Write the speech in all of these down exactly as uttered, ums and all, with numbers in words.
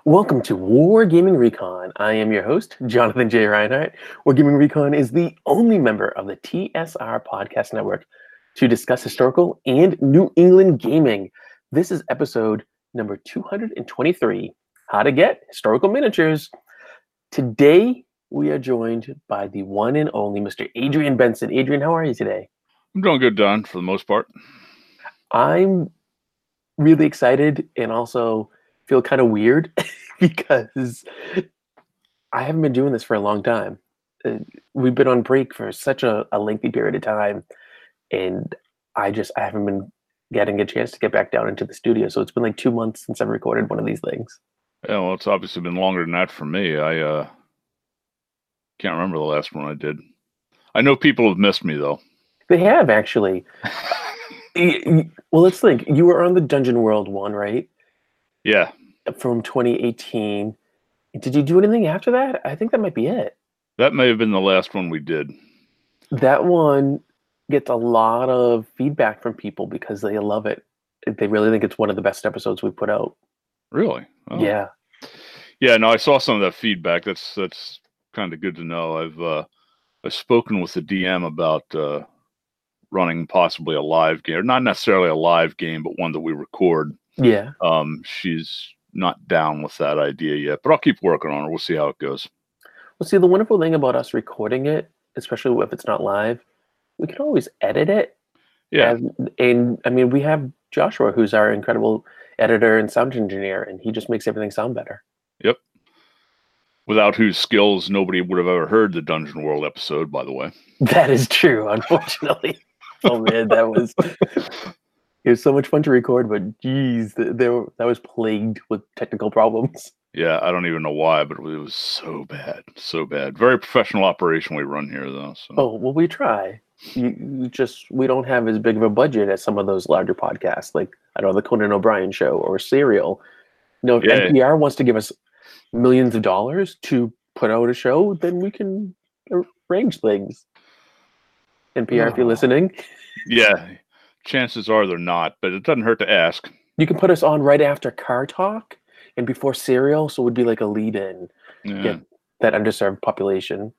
Welcome to War Gaming Recon. I am your host, Jonathan J. Reinhardt. War Gaming Recon is the only member of the T S R Podcast Network to discuss historical and New England gaming. This is episode number two hundred twenty-three, How to Get Historical Miniatures. Today, we are joined by the one and only Mister Adrian Benson. Adrian, how are you today? I'm doing good, Don, for the most part. I'm really excited and also feel kind of weird because I haven't been doing this for a long time. Uh, We've been on break for such a, a lengthy period of time, and I just I haven't been getting a chance to get back down into the studio. So it's been like two months since I've recorded one of these things. Yeah, well, it's obviously been longer than that for me. I uh, can't remember the last one I did. I know people have missed me, though. They have, actually. Y- y- Well, let's think. You were on the Dungeon World one, right? Yeah, From twenty eighteen. Did you do anything after that? I think that might be it. that may have been the last one we did. That one gets a lot of feedback from people because they love it. They really think it's one of the best episodes we put out. Really? Oh. Yeah. Yeah, no, I saw some of that feedback. That's that's kind of good to know. I've uh, I've spoken with the D M about uh, running possibly a live game, or not necessarily a live game, but one that we record. Yeah. Um, she's not down with that idea yet, but I'll keep working on her. We'll see how it goes. Well, see, the wonderful thing about us recording it, especially if it's not live, we can always edit it. Yeah, And, and I mean, we have Joshua, who's our incredible editor and sound engineer, and he just makes everything sound better. yep. Without whose skills nobody would have ever heard the Dungeon World episode, by the way. That is true, unfortunately. Oh man, that was it was so much fun to record, but geez, th- there that was plagued with technical problems. Yeah, I don't even know why, but it was so bad, so bad. Very professional operation we run here, though. So. Oh well, we try. You, you just we don't have as big of a budget as some of those larger podcasts, like I don't know the Conan O'Brien show or Serial. You know, if Yeah. N P R wants to give us millions of dollars to put out a show, then we can arrange things. N P R, if you're Oh. listening, Yeah, chances are they're not, but it doesn't hurt to ask. you can put us on right after Car Talk and before Serial, so it would be like a lead-in. Yeah, Get that underserved population.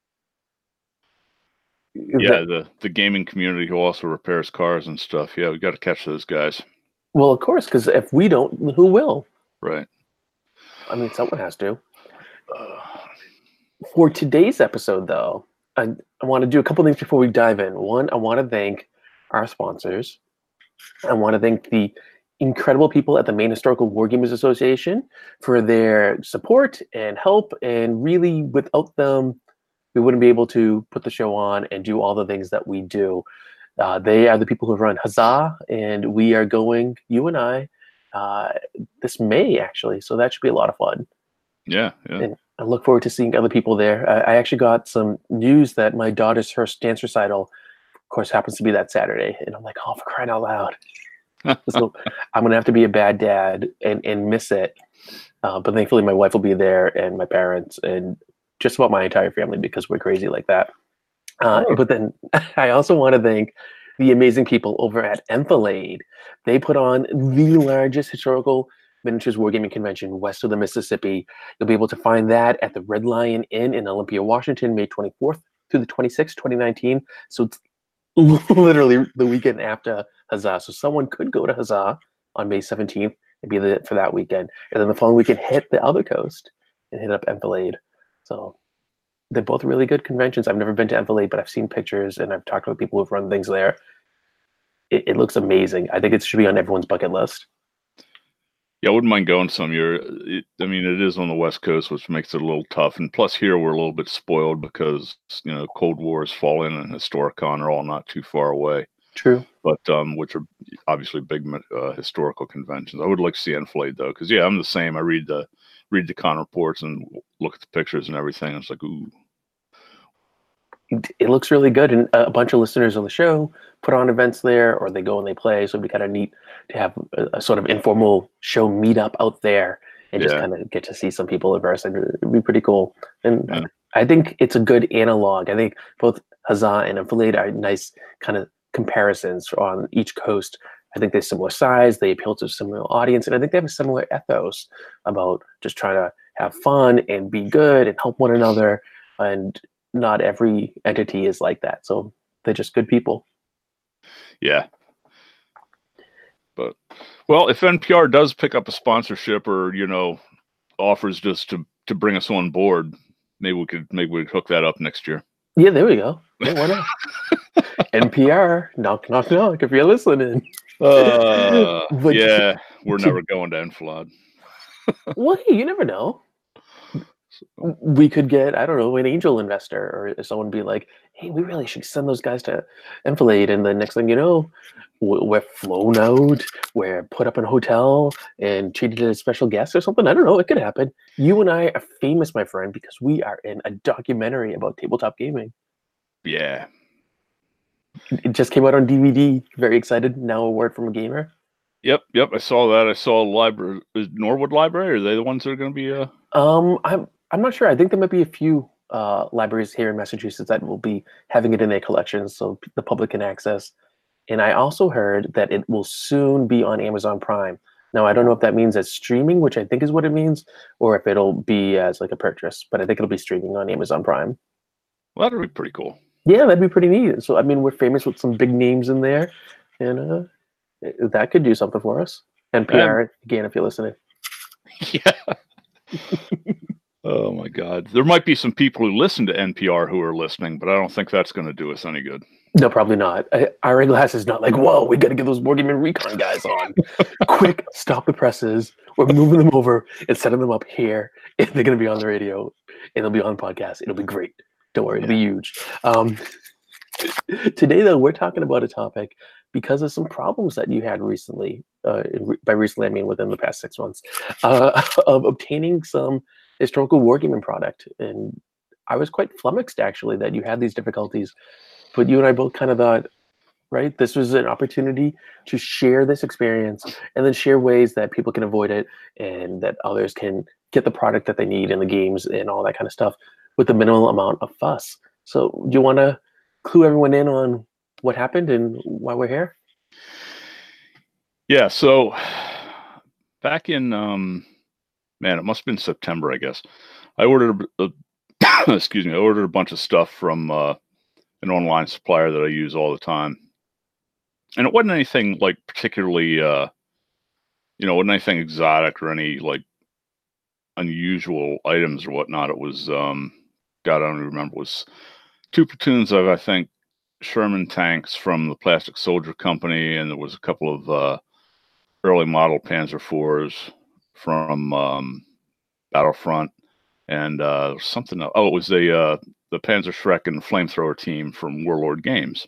yeah. That- The the gaming community who also repairs cars and stuff. Yeah, we got to catch those guys. well, of course, because if we don't, who will? Right. I mean, someone has to. Uh, For today's episode, though, I, I want to do a couple things before we dive in. One, I want to thank our sponsors. I want to thank the incredible people at the Maine Historical Wargamers Association for their support and help. And really, without them, we wouldn't be able to put the show on and do all the things that we do. Uh, they are the people who run Huzzah, and we are going, you and I, uh, this May, actually. So that should be a lot of fun. yeah, yeah. And I look forward to seeing other people there. I, I actually got some news that my daughter's first dance recital, of course, happens to be that Saturday. And I'm like, oh, for crying out loud. So I'm going to have to be a bad dad and, and miss it. Uh, but thankfully, my wife will be there and my parents and just about my entire family because we're crazy like that. Uh, Oh. But then I also want to thank the amazing people over at Enfilade. They put on the largest historical miniatures wargaming convention west of the Mississippi. You'll be able to find that at the Red Lion Inn in Olympia, Washington, May twenty-fourth through the twenty-sixth, twenty nineteen. So it's literally the weekend after Huzzah. So someone could go to Huzzah on May seventeenth and be there for that weekend. And then the following weekend, hit the other coast and hit up Enfilade. So they're both really good conventions. I've never been to Enfilade, but I've seen pictures and I've talked with people who've run things there. It, it looks amazing. I think it should be on everyone's bucket list. Yeah, I wouldn't mind going some year. It, I mean, it is on the West Coast, which makes it a little tough. And plus, here we're a little bit spoiled because you know Cold War is falling and Historicon are all not too far away. True. But um, which are obviously big uh, historical conventions. I would like to see Enfilade though, because yeah, I'm the same. I read the read the con reports and look at the pictures and everything. It's like ooh. It looks really good, and a bunch of listeners on the show put on events there, or they go and they play. So it'd be kind of neat to have a, a sort of informal show meetup out there, and just Yeah. kind of get to see some people in person. It'd be pretty cool. And Yeah. I think it's a good analog. I think both Huzzah and Enfilade are nice kind of comparisons on each coast. I think they're similar size. They appeal to a similar audience, and I think they have a similar ethos about just trying to have fun and be good and help one another. And not every entity is like that. So they're just good people. Yeah. But, well, if N P R does pick up a sponsorship or, you know, offers just to, to bring us on board, maybe we could, maybe we could hook that up next year. Yeah, there we go. Yeah, why not? N P R, knock, knock, knock, if you're listening. Uh, But yeah, to- we're to- never going to Enfilade. Well, hey, you never know. We could get, I don't know, an angel investor or someone be like, hey, we really should send those guys to Enfilade. And the next thing you know, w- we're flown out, we're put up in a hotel and treated as special guests or something. I don't know. It could happen. You and I are famous, my friend, because we are in a documentary about tabletop gaming. Yeah. It just came out on D V D. Very excited. Now a word from a gamer. Yep, yep. I saw that. I saw library. Is Norwood Library? Are they the ones that are going to be? Uh... Um, I'm I'm not sure. I think there might be a few uh, libraries here in Massachusetts that will be having it in their collections, so the public can access. And I also heard that it will soon be on Amazon Prime. Now, I don't know if that means as streaming, which I think is what it means, or if it'll be as like a purchase. But I think it'll be streaming on Amazon Prime. Well, that'd be pretty cool. Yeah, that'd be pretty neat. So, I mean, we're famous with some big names in there, and uh, that could do something for us. N P R, um, again, if you're listening. Yeah. Oh my God. There might be some people who listen to N P R who are listening, but I don't think that's going to do us any good. No, probably not. Ira Glass is not like, whoa, we got to get those Board Game and Recon guys on. Quick, stop the presses. We're moving them over and setting them up here. And they're going to be on the radio and they'll be on podcast. It'll be great. Don't worry, it'll yeah. be huge. Um, today, though, we're talking about a topic because of some problems that you had recently. Uh, by recently, I mean within the past six months, uh, of obtaining some historical wargaming product. And I was quite flummoxed, actually, that you had these difficulties. But you and I both kind of thought, right, this was an opportunity to share this experience and then share ways that people can avoid it and that others can get the product that they need in the games and all that kind of stuff with the minimal amount of fuss. So do you want to clue everyone in on what happened and why we're here? Yeah, so back in, um, man, it must have been September, I guess. I ordered, a, a, excuse me, I ordered a bunch of stuff from uh, an online supplier that I use all the time. And it wasn't anything like particularly, uh, you know, wasn't anything exotic or any like unusual items or whatnot. It was, um, God, I don't even remember, it was two platoons of, I think, Sherman tanks from the Plastic Soldier Company. And there was a couple of uh, early model Panzer fours from um, Battlefront. And uh, something else. Oh, it was a uh, the Panzerschreck and Flamethrower team from Warlord Games.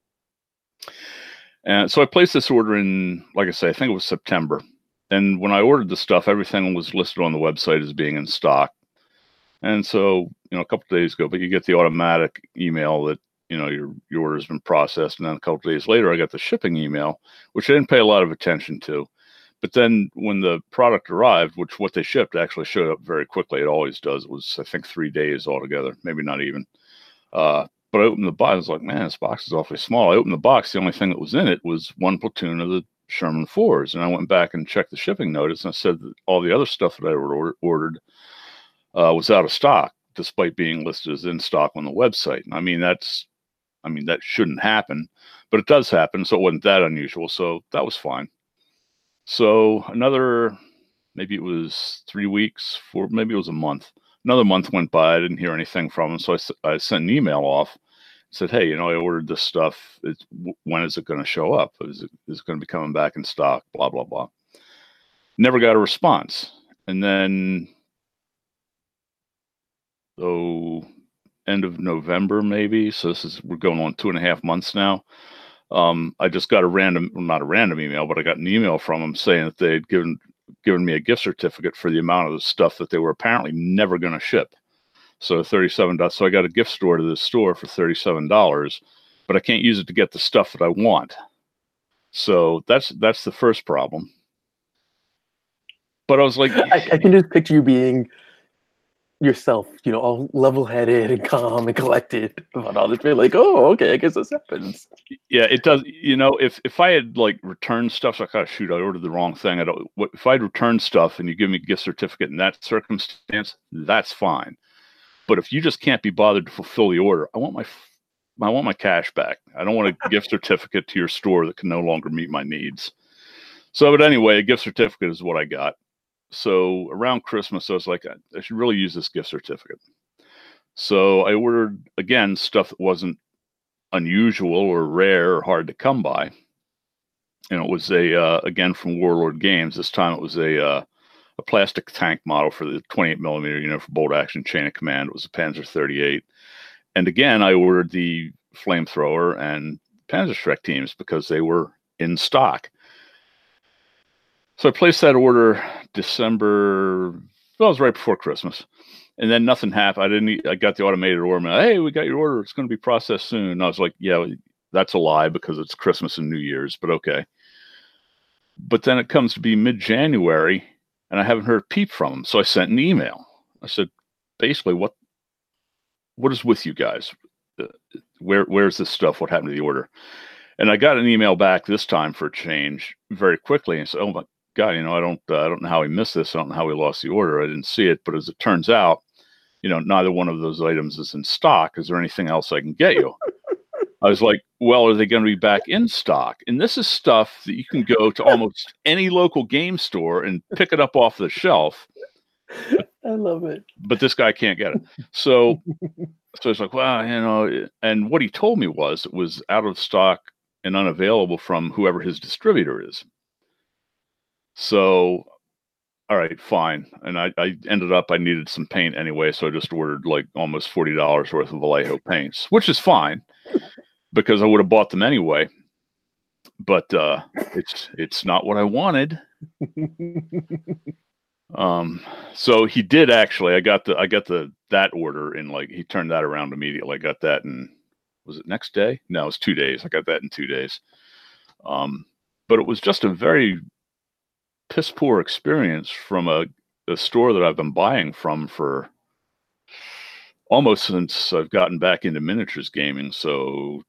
And so I placed this order in, like I say, I think it was September. And when I ordered the stuff, everything was listed on the website as being in stock. And so, you know, a couple of days ago, but you get the automatic email that, you know, your, your order has been processed. And then a couple of days later, I got the shipping email, which I didn't pay a lot of attention to. But then when the product arrived, which what they shipped actually showed up very quickly. It always does. It was, I think, three days altogether, maybe not even. Uh, but I opened the box. I was like, man, this box is awfully small. I opened the box. The only thing that was in it was one platoon of the Sherman fours. And I went back and checked the shipping notice, and I said that all the other stuff that I ordered, ordered uh, was out of stock, despite being listed as in stock on the website. I mean, that's, I mean, that shouldn't happen, but it does happen. So it wasn't that unusual. So that was fine. So another, maybe it was three weeks, four, maybe it was a month. Another month went by. I didn't hear anything from them. So I, I sent an email off, said, hey, you know, I ordered this stuff. It's, when is it going to show up? Is it, is it going to be coming back in stock? Blah, blah, blah. Never got a response. And then, oh, end of November, maybe. So this is, we're going on two and a half months now. Um, I just got a random, well, not a random email, but I got an email from them saying that they had given given me a gift certificate for the amount of the stuff that they were apparently never going to ship. So thirty-seven dollars. So I got a gift store to this store for thirty-seven dollars, but I can't use it to get the stuff that I want. So that's that's the first problem. But I was like, I, I can just picture you being yourself, you know, all level-headed and calm and collected about all this. You're like, oh, okay, I guess this happens. Yeah, it does. You know, if if I had like returned stuff, so like, oh shoot, I ordered the wrong thing. I don't. What if I'd returned stuff and you give me a gift certificate in that circumstance? That's fine. But if you just can't be bothered to fulfill the order, I want my I want my cash back. I don't want a gift certificate to your store that can no longer meet my needs. So, but anyway, a gift certificate is what I got. So around Christmas, I was like, I, I should really use this gift certificate. So I ordered, again, stuff that wasn't unusual or rare or hard to come by. And it was a, uh, again, from Warlord Games. This time it was a, uh, a plastic tank model for the twenty-eight millimeter, you know, for bolt action chain of command. It was a Panzer thirty-eight. And again, I ordered the flamethrower and Panzerschreck teams because they were in stock. So I placed that order December, well, it was right before Christmas. And then nothing happened. I didn't, I got the automated order. Hey, we got your order. It's going to be processed soon. And I was like, yeah, that's a lie because it's Christmas and New Year's, but okay. But then it comes to be mid-January and I haven't heard a peep from them. So I sent an email. I said, basically, what, what is with you guys? Uh, where, where's this stuff? What happened to the order? And I got an email back this time for a change very quickly. And said, oh my God, you know, I don't, uh, I don't know how we missed this. I don't know how we lost the order. I didn't see it. But as it turns out, you know, neither one of those items is in stock. Is there anything else I can get you? I was like, well, are they going to be back in stock? And this is stuff that you can go to almost any local game store and pick it up off the shelf. I love it. But this guy can't get it. So, so it's like, well, you know, and what he told me was it was out of stock and unavailable from whoever his distributor is. So, all right, fine. And I, I ended up, I needed some paint anyway. So I just ordered like almost forty dollars worth of Vallejo paints, which is fine because I would have bought them anyway. But uh, it's, it's not what I wanted. um, so he did actually, I got the, I got the, that order in like, he turned that around immediately. I got that in, was it next day? No, it was two days. I got that in two days. Um, but it was just a very piss poor experience from a, a store that I've been buying from for almost since I've gotten back into miniatures gaming. So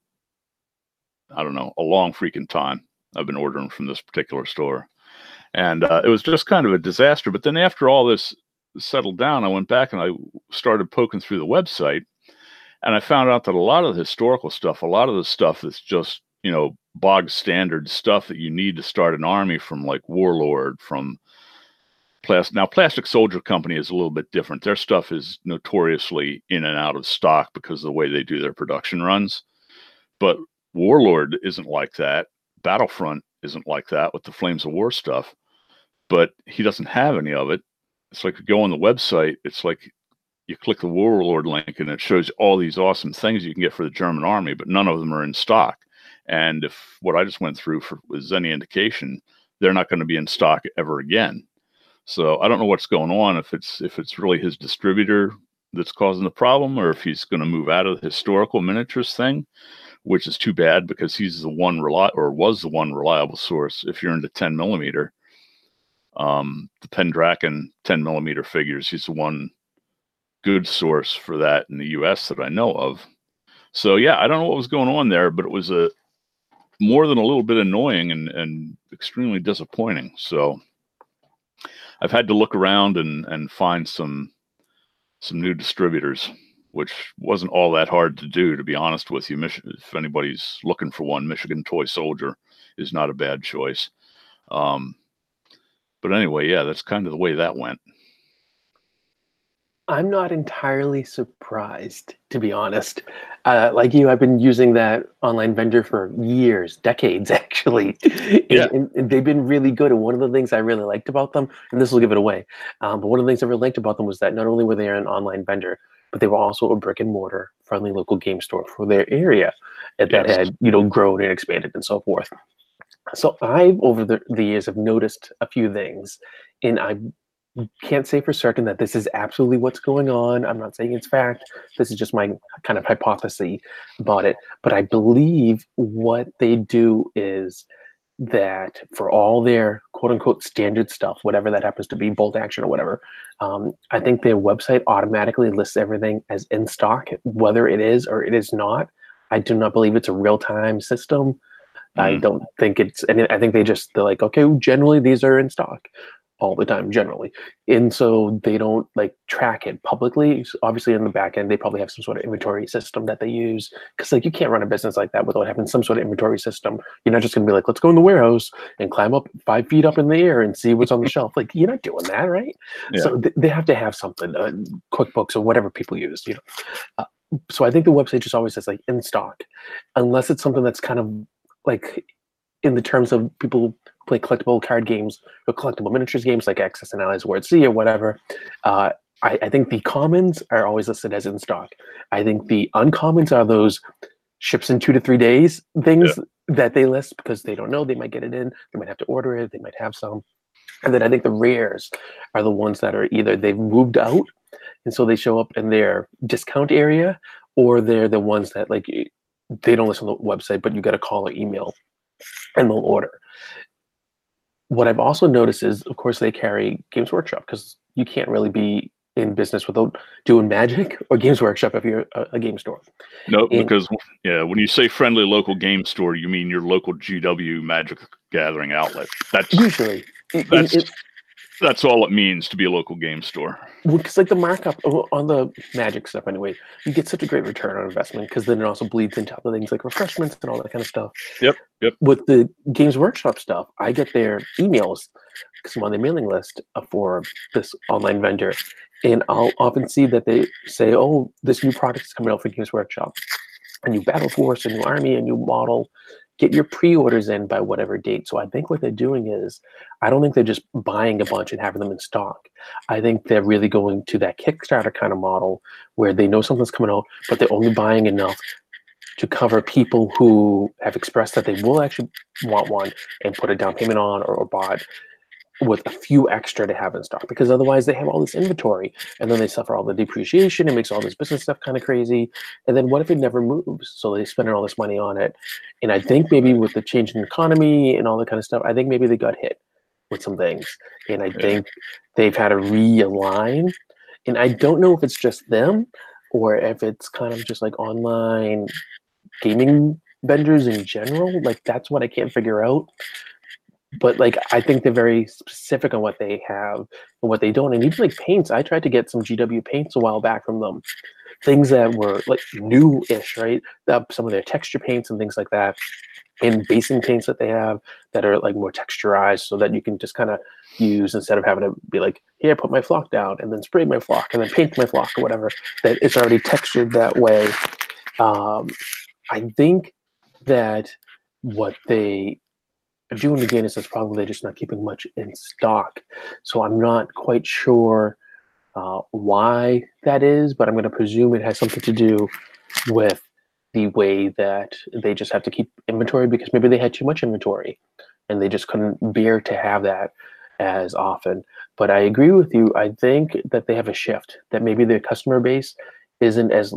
I don't know, a long freaking time I've been ordering from this particular store. And uh, it was just kind of a disaster. But then after all this settled down, I went back and I started poking through the website. And I found out that a lot of the historical stuff, a lot of the stuff that's just, you know, bog standard stuff that you need to start an army from, like Warlord, from Plastic. Now, Plastic Soldier Company is a little bit different. Their stuff is notoriously in and out of stock because of the way they do their production runs. But Warlord isn't like that. Battlefront isn't like that with the Flames of War stuff. But he doesn't have any of it. It's like you go on the website, it's like you click the Warlord link and it shows all these awesome things you can get for the German army, but none of them are in stock. And if what I just went through for, was any indication, they're not going to be in stock ever again. So I don't know what's going on, if it's if it's really his distributor that's causing the problem, or if he's going to move out of the historical miniatures thing, which is too bad because he's the one reli- or was the one reliable source. If you're into ten millimeter, um, the Pendraken ten millimeter figures, he's the one good source for that in the U S that I know of. So yeah, I don't know what was going on there, but it was a more than a little bit annoying and, and extremely disappointing. So I've had to look around and, and find some, some new distributors, which wasn't all that hard to do, to be honest with you. Mich- if anybody's looking for one, Michigan Toy Soldier is not a bad choice. Um, but anyway, yeah, that's kind of the way that went. I'm not entirely surprised, to be honest. Uh, like you, I've been using that online vendor for years, decades, actually. Yeah. and, and they've been really good. And one of the things I really liked about them, and this will give it away, um, but one of the things I really liked about them was that not only were they an online vendor, but they were also a brick and mortar friendly local game store for their area that Yes. had, you know, grown and expanded and so forth. So I've, over the, the years, have noticed a few things, and I can't say for certain that this is absolutely what's going on. I'm not saying it's fact. This is just my kind of hypothesis about it. But I believe what they do is that for all their quote unquote standard stuff, whatever that happens to be, bolt action or whatever. Um, I think their website automatically lists everything as in stock, whether it is or it is not. I do not believe it's a real time system. Mm. I don't think it's, and I think they just, they're like, okay, generally these are in stock all the time, generally. And so they don't like track it publicly. So obviously in the back end, they probably have some sort of inventory system that they use. Cause like you can't run a business like that without having some sort of inventory system. You're not just gonna be like, let's go in the warehouse and climb up five feet up in the air and see what's on the shelf. Like you're not doing that, right? Yeah. So th- they have to have something, uh, QuickBooks or whatever people use, you know? Uh, so I think the website just always says like in stock, unless it's something that's kind of like in the terms of people play collectible card games or collectible miniatures games like Access and Allies Word C or whatever. Uh, I, I think the commons are always listed as in stock. I think the uncommons are those ships in two to three days things yeah. that they list because they don't know. They might get it in. They might have to order it. They might have some. And then I think the rares are the ones that are either they've moved out and so they show up in their discount area, or they're the ones that like they don't list on the website, but you got to call or email and they'll order. What I've also noticed is, of course, they carry Games Workshop because you can't really be in business without doing Magic or Games Workshop if you're a, a game store. No, nope, because yeah, when you say friendly local game store, you mean your local G W Magic Gathering outlet. That's usually that's it, it, that's all it means to be a local game store. Because like the markup on the Magic stuff, anyway, you get such a great return on investment because then it also bleeds into other things like refreshments and all that kind of stuff. Yep, yep. With the Games Workshop stuff, I get their emails because I'm on their mailing list for this online vendor, and I'll often see that they say, "Oh, this new product is coming out for Games Workshop, a new Battle Force, a new army, a new model." Get your pre-orders in by whatever date. So I think what they're doing is, I don't think they're just buying a bunch and having them in stock. I think they're really going to that Kickstarter kind of model where they know something's coming out, but they're only buying enough to cover people who have expressed that they will actually want one and put a down payment on or, or bought with a few extra to have in stock, because otherwise they have all this inventory and then they suffer all the depreciation. It makes all this business stuff kind of crazy. And then what if it never moves? So they spend all this money on it. And I think maybe with the change in the economy and all that kind of stuff, I think maybe they got hit with some things. And I think they've had to realign. And I don't know if it's just them or if it's kind of just like online gaming vendors in general. Like that's what I can't figure out. But like, I think they're very specific on what they have and what they don't. And even like paints, I tried to get some G W paints a while back from them. Things that were like new-ish, right? That, some of their texture paints and things like that. And basing paints that they have that are like more texturized so that you can just kind of use instead of having to be like, here, put my flock down and then spray my flock and then paint my flock or whatever, that it's already textured that way. Um, I think that what they doing again is that's probably they're just not keeping much in stock. So I'm not quite sure uh, why that is, but I'm going to presume it has something to do with the way that they just have to keep inventory because maybe they had too much inventory and they just couldn't bear to have that as often. But I agree with you. I think that they have a shift, that maybe their customer base isn't as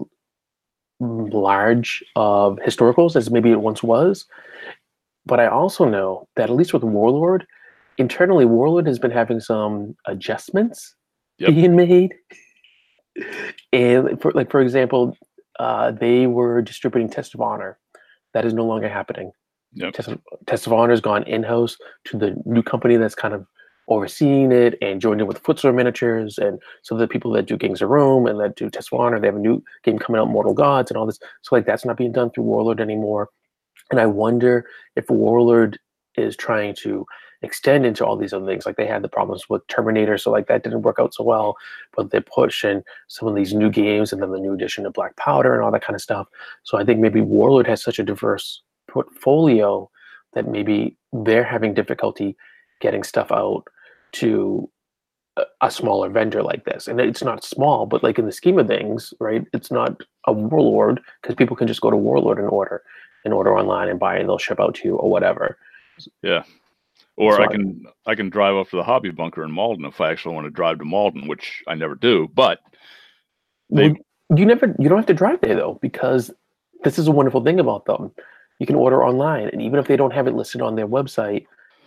large of historicals as maybe it once was. But I also know that at least with Warlord, internally Warlord has been having some adjustments yep. being made. And for like for example, uh, they were distributing Test of Honor. That is no longer happening. Yep. Test, of, Test of Honor has gone in-house to the new company that's kind of overseeing it and joined in with Footsore Miniatures. And so the people that do Gangs of Rome and that do Test of Honor, they have a new game coming out, Mortal Gods and all this. So like that's not being done through Warlord anymore. And I wonder if Warlord is trying to extend into all these other things. Like they had the problems with Terminator, so like that didn't work out so well. But they're pushing some of these new games and then the new edition of Black Powder and all that kind of stuff. So I think maybe Warlord has such a diverse portfolio that maybe they're having difficulty getting stuff out to a, a smaller vendor like this. And it's not small, but like in the scheme of things, right? It's not a Warlord because people can just go to Warlord and order. And order online and buy and they'll ship out to you or whatever. Yeah. Or so I can I can drive up to the hobby bunker in Malden if I actually want to drive to Malden, which I never do. But they well, you never you don't have to drive there though, because this is a wonderful thing about them. You can order online, and even if they don't have it listed on their website,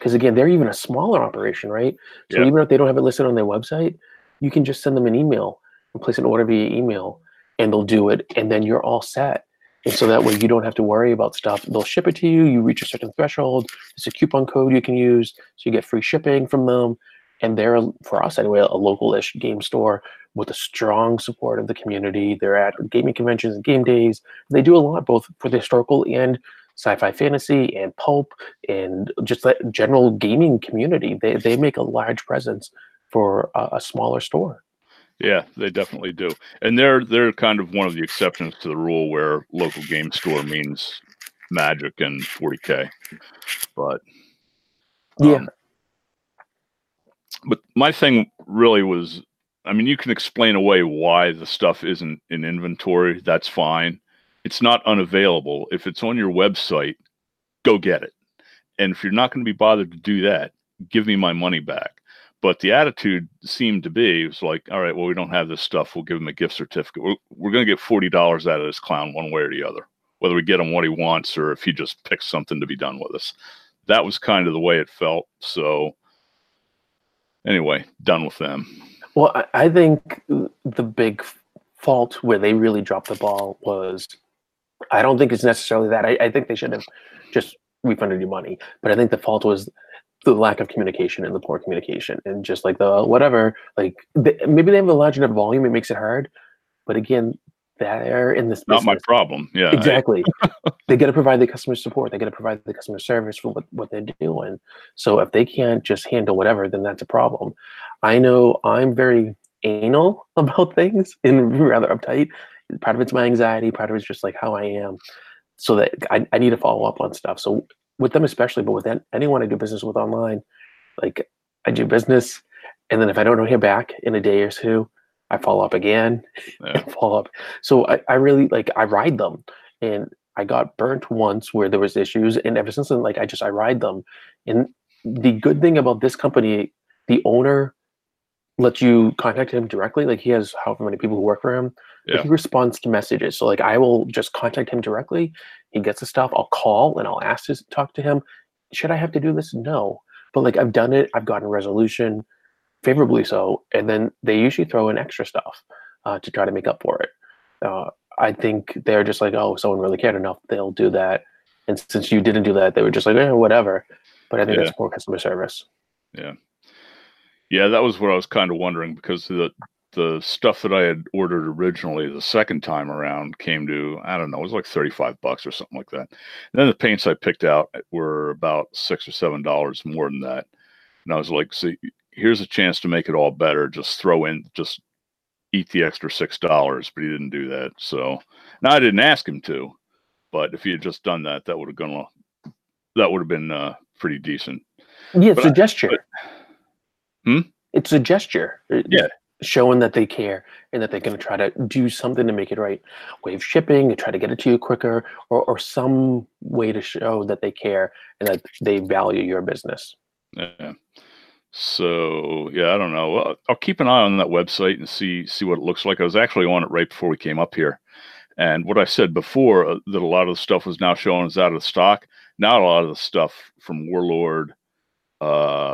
Because again, they're even a smaller operation, right? So Yeah. even if they don't have it listed on their website, you can just send them an email and place an order via email, and they'll do it, and then you're all set. And so that way you don't have to worry about stuff. They'll ship it to you. You reach a certain threshold. It's a coupon code you can use, so you get free shipping from them. And they're, for us anyway, a local-ish game store with a strong support of the community. They're at gaming conventions and game days. They do a lot, both for the historical and sci-fi fantasy and pulp and just that general gaming community. They they make a large presence for a, a smaller store. Yeah, they definitely do. And they're they're kind of one of the exceptions to the rule where local game store means Magic and forty K. But um, Yeah. But my thing really was, I mean, you can explain away why the stuff isn't in inventory. That's fine. It's not unavailable. If it's on your website, go get it. And if you're not going to be bothered to do that, give me my money back. But the attitude seemed to be, it was like, all right, well, we don't have this stuff. We'll give him a gift certificate. We're, we're going to get forty dollars out of this clown one way or the other, whether we get him what he wants or if he just picks something to be done with us. That was kind of the way it felt. So anyway, done with them. Well, I, I think the big fault where they really dropped the ball was, I don't think it's necessarily that. I, I think they should have just refunded your money. But I think the fault was the lack of communication and the poor communication and just like the whatever, like they, maybe they have a large enough volume, it makes it hard. But again, they're in this business. Not my problem. Yeah, exactly. They got to provide the customer support. They got to provide the customer service for what, what they're doing. So if they can't just handle whatever, then that's a problem. I know I'm very anal about things and rather uptight. Part of it's my anxiety. Part of it's just like how I am. So that I, I need to follow up on stuff. So with them especially, but with anyone I do business with online, like I do business, and then if I don't hear back in a day or two, I follow up again, yeah. and follow up. So I, I really like I ride them, and I got burnt once where there was issues, and ever since then, like I just I ride them. And the good thing about this company, the owner lets you contact him directly. Like he has however many people who work for him. Yeah. But he responds to messages. So like I will just contact him directly. He gets the stuff. I'll call and I'll ask to talk to him. Should I have to do this? No. But like I've done it. I've gotten resolution, favorably so. And then they usually throw in extra stuff uh, to try to make up for it. Uh, I think they're just like, oh, someone really cared enough, they'll do that. And since you didn't do that, they were just like, eh, whatever. But I think yeah. that's poor customer service. Yeah. Yeah, that was what I was kind of wondering, because the the stuff that I had ordered originally the second time around came to, I don't know, it was like thirty-five bucks or something like that. And then the paints I picked out were about six or seven dollars more than that. And I was like, see, here's a chance to make it all better. Just throw in, just eat the extra six dollars, but he didn't do that. So now I didn't ask him to, but if he had just done that, that would have gone, that would have been uh, pretty decent. Yeah, it's but a gesture. But, hmm? It's a gesture. Yeah. Showing that they care and that they're going to try to do something to make it right. Waive shipping and try to get it to you quicker, or, or some way to show that they care and that they value your business. Yeah. So, yeah, I don't know. Well, I'll keep an eye on that website and see see what it looks like. I was actually on it right before we came up here. And what I said before, uh, that a lot of the stuff was now showing as out of stock. Now a lot of the stuff from Warlord, uh,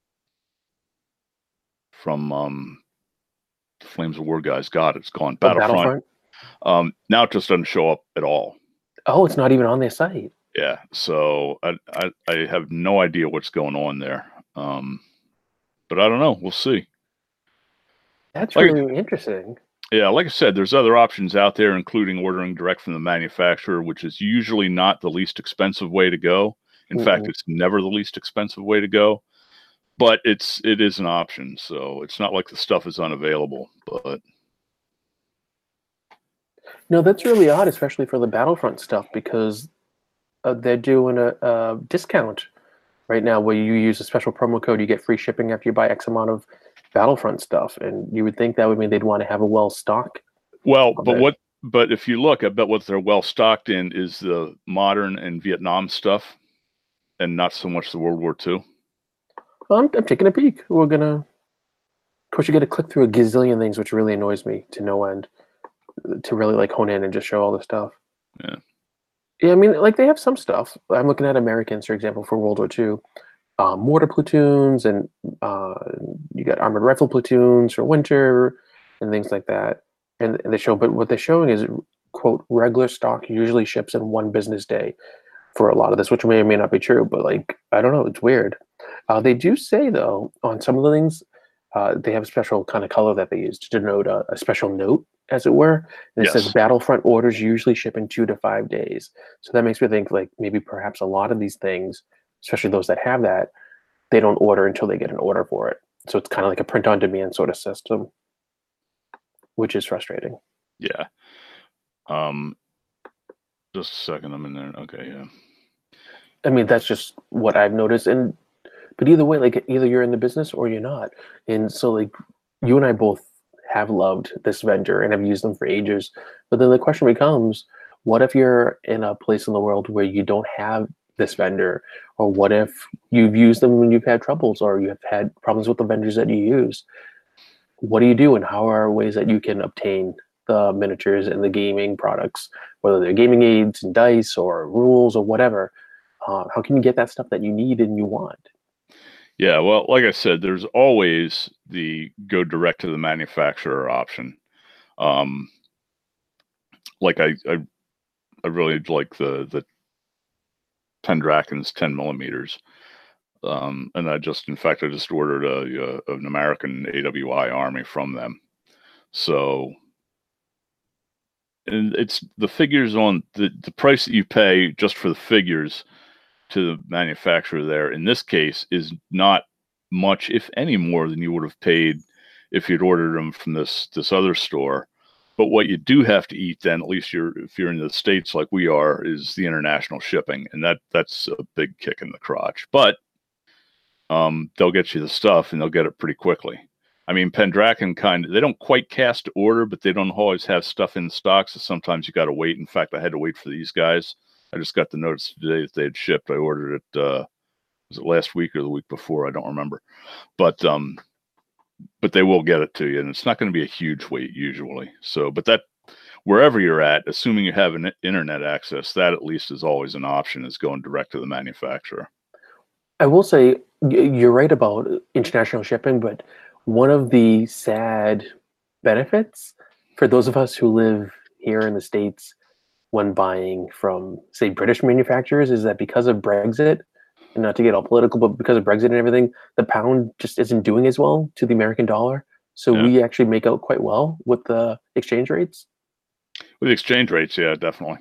from um, Flames of War guys got it. It's gone. Battlefront. Battlefront. Um, now it just doesn't show up at all. Oh, it's not even on their site. Yeah. So I I, I have no idea what's going on there. Um, but I don't know. We'll see. That's like, really interesting. Yeah, like I said, there's other options out there, including ordering direct from the manufacturer, which is usually not the least expensive way to go. In mm-hmm. fact, it's never the least expensive way to go. But it's it is an option, so it's not like the stuff is unavailable. But no, that's really odd, especially for the Battlefront stuff, because uh, they're doing a, a discount right now where you use a special promo code, you get free shipping after you buy X amount of Battlefront stuff, and you would think that would mean they'd want to have a well stock. Well, but it. what? But if you look, I bet what they're well stocked in is the modern and Vietnam stuff, and not so much the World War Two. I'm, I'm taking a peek. We're gonna, of course, you got to click through a gazillion things, which really annoys me to no end, to really like hone in and just show all the stuff. Yeah. Yeah, I mean, like they have some stuff. I'm looking at Americans, for example, for World War Two. uh, mortar platoons, and uh, you got armored rifle platoons for winter and things like that. And, and they show, but what they're showing is, quote, regular stock usually ships in one business day for a lot of this, which may or may not be true, but like, I don't know, it's weird. Uh, they do say though, on some of the things, uh, they have a special kind of color that they use to denote a, a special note, as it were. And it Yes. says Battlefront orders usually ship in two to five days. So that makes me think like maybe perhaps a lot of these things, especially those that have that, they don't order until they get an order for it. So it's kind of like a print on demand sort of system, which is frustrating. Yeah. Um, just a second, I'm in there. Okay, yeah. I mean, that's just what I've noticed. And but either way, like either you're in the business or you're not. And so like you and I both have loved this vendor and have used them for ages. But then the question becomes, what if you're in a place in the world where you don't have this vendor? Or what if you've used them when you've had troubles, or you have had problems with the vendors that you use? What do you do, and how are ways that you can obtain the miniatures and the gaming products, whether they're gaming aids and dice or rules or whatever? Uh, how can you get that stuff that you need and you want? Yeah, well, like I said, there's always the go direct to the manufacturer option. Um, like I, I, I really like the the Pendraken's ten millimeters, um, and I just, in fact, I just ordered a, a an American A W I Army from them. So, and it's the figures on the the price that you pay just for the figures to the manufacturer there, in this case, is not much, if any, more than you would have paid if you'd ordered them from this this other store. But what you do have to eat then, at least you're if you're in the States like we are, is the international shipping, and that that's a big kick in the crotch. But um, they'll get you the stuff, and they'll get it pretty quickly. I mean, Pendraken kind of, they don't quite cast to order, but they don't always have stuff in stock, so sometimes you got to wait. In fact, I had to wait for these guys. I just got the notice today that they had shipped. I ordered it, uh, was it last week or the week before? I don't remember. But um, but they will get it to you, and it's not going to be a huge wait usually. So, but that, wherever you're at, assuming you have an internet access, that at least is always an option, is going direct to the manufacturer. I will say you're right about international shipping, but one of the sad benefits for those of us who live here in the States when buying from, say, British manufacturers is that because of Brexit, and not to get all political, but because of Brexit and everything, the pound just isn't doing as well to the American dollar. So yeah. We actually make out quite well with the exchange rates. With exchange rates, yeah, definitely.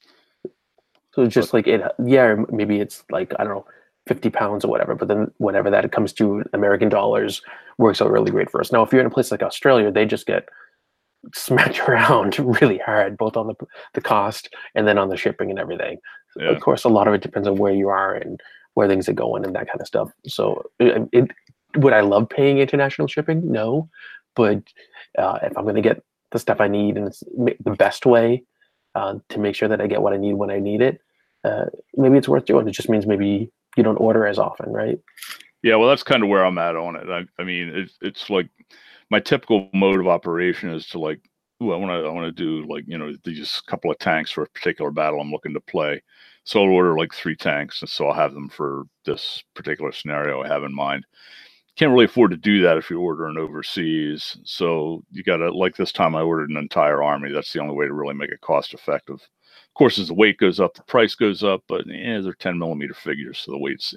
So it's just but, like it, yeah, maybe it's like, I don't know, fifty pounds or whatever, but then whenever that comes to American dollars, works out really great for us. Now, if you're in a place like Australia, they just get smacked around really hard, both on the the cost and then on the shipping and everything. Yeah. Of course, a lot of it depends on where you are and where things are going and that kind of stuff. So, it, it would I love paying international shipping? No, but uh, if I'm going to get the stuff I need and it's the best way uh, to make sure that I get what I need when I need it, uh, maybe it's worth doing. It just means maybe you don't order as often, right? Yeah, well, that's kind of where I'm at on it. I, I mean, it's it's like my typical mode of operation is to like, ooh, I want to I want to do like, you know, these couple of tanks for a particular battle I'm looking to play. So I'll order like three tanks, and so I'll have them for this particular scenario I have in mind. Can't really afford to do that if you're ordering overseas. So you got to, like this time I ordered an entire army. That's the only way to really make it cost effective. Of course, as the weight goes up, the price goes up, but yeah, they're ten millimeter figures, so the weight's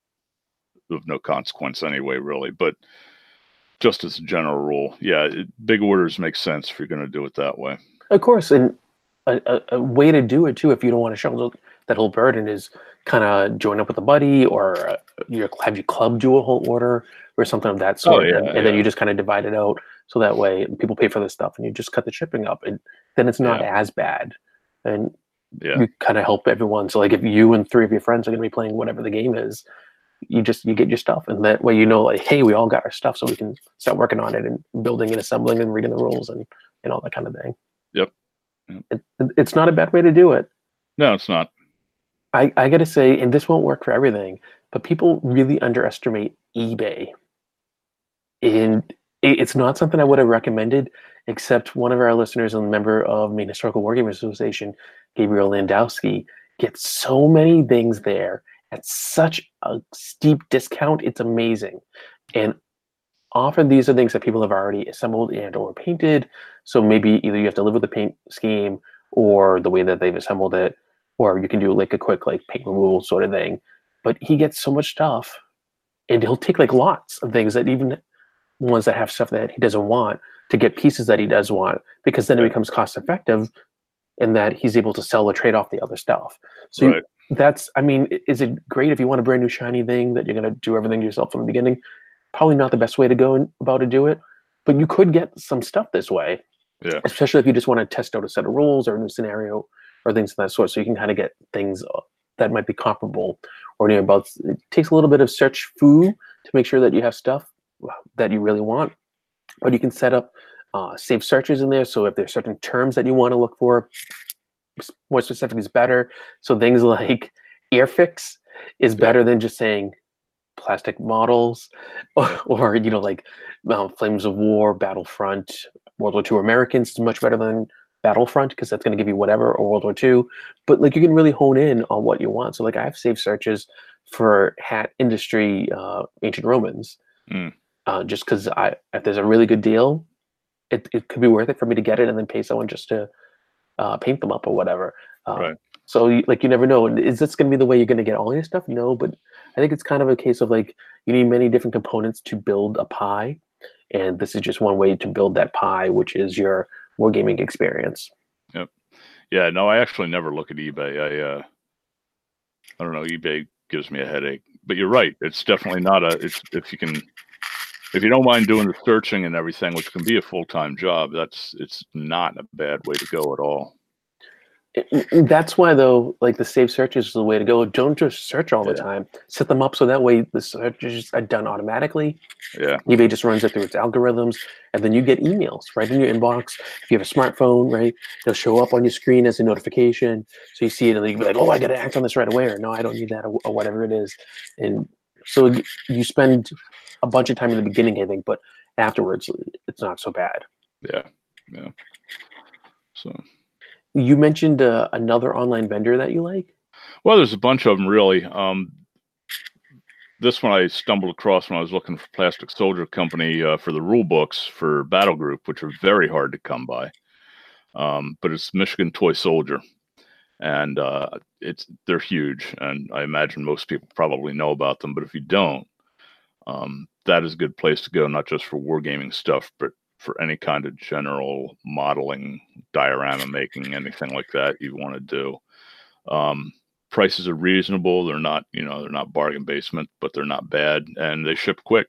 of no consequence anyway, really. But just as a general rule, yeah, it, big orders make sense if you're going to do it that way. Of course, and a, a, a way to do it too, if you don't want to shoulder that whole burden, is kind of join up with a buddy, or uh, you have you club do a whole order or something of that sort, oh, yeah, and, and yeah. then you just kind of divide it out so that way people pay for this stuff, and you just cut the shipping up, and then it's not yeah. as bad, and yeah. you kind of help everyone. So like if you and three of your friends are going to be playing whatever the game is, you just you get your stuff, and that way you know, like, hey, we all got our stuff, so we can start working on it and building and assembling and reading the rules and and all that kind of thing. Yep. yep. It, it's not a bad way to do it. No, it's not. I, I got to say, and this won't work for everything, but people really underestimate eBay. And it, it's not something I would have recommended, except one of our listeners and member of Maine Historical Wargaming Association, Gabriel Landowski, gets so many things there at such a steep discount. It's amazing. And often these are things that people have already assembled and or painted. So maybe either you have to live with the paint scheme or the way that they've assembled it, or you can do like a quick like paint removal sort of thing. But he gets so much stuff, and he'll take like lots of things that even ones that have stuff that he doesn't want to get pieces that he does want, because then it becomes cost effective in that he's able to sell or trade off the other stuff. So Right. you, that's, I mean, is it great if you want a brand new shiny thing that you're going to do everything yourself from the beginning? Probably not the best way to go in, about to do it, but you could get some stuff this way. Yeah. Especially if you just want to test out a set of rules or a new scenario or things of that sort. So you can kind of get things that might be comparable or nearabouts. It takes a little bit of search foo to make sure that you have stuff that you really want, but you can set up uh, save searches in there. So if there's certain terms that you want to look for, more specific is better. So things like Airfix is better than just saying plastic models, or, or you know, like um, Flames of War, Battlefront, World War Two Americans is much better than Battlefront because that's going to give you whatever, or World War Two. But like you can really hone in on what you want. So like I have saved searches for hat industry, uh, ancient Romans, Mm. uh, just because I if there's a really good deal, it, it could be worth it for me to get it and then pay someone just to uh, paint them up or whatever. Uh, Right. So you, like you never know. Is this going to be the way you're going to get all your stuff? No, but I think it's kind of a case of like you need many different components to build a pie, and this is just one way to build that pie, which is your wargaming experience. Yep. Yeah. No, I actually never look at eBay. I uh, I don't know. eBay gives me a headache. But you're right. It's definitely not a. It's if you can, if you don't mind doing the searching and everything, which can be a full time job. That's it's not a bad way to go at all. It, that's why though, like the save searches is the way to go. Don't just search all Yeah. the time. Set them up so that way the searches are done automatically. Yeah. eBay just runs it through its algorithms, and then you get emails right in your inbox. If you have a smartphone, right, they'll show up on your screen as a notification. So you see it, and you can be like, "Oh, I got to act on this right away," or "No, I don't need that," or, or whatever it is. And so you spend a bunch of time in the beginning, I think, but afterwards, it's not so bad. Yeah. Yeah. So. You mentioned uh, another online vendor that you like. Well, there's a bunch of them, really. Um, this one I stumbled across when I was looking for Plastic Soldier Company uh, for the rule books for Battle Group, which are very hard to come by. Um, but it's Michigan Toy Soldier, and uh, it's they're huge, and I imagine most people probably know about them. But if you don't, um, that is a good place to go, not just for wargaming stuff, but for any kind of general modeling, diorama making, anything like that you want to do. Um, prices are reasonable. They're not, you know, they're not bargain basement, but they're not bad, and they ship quick.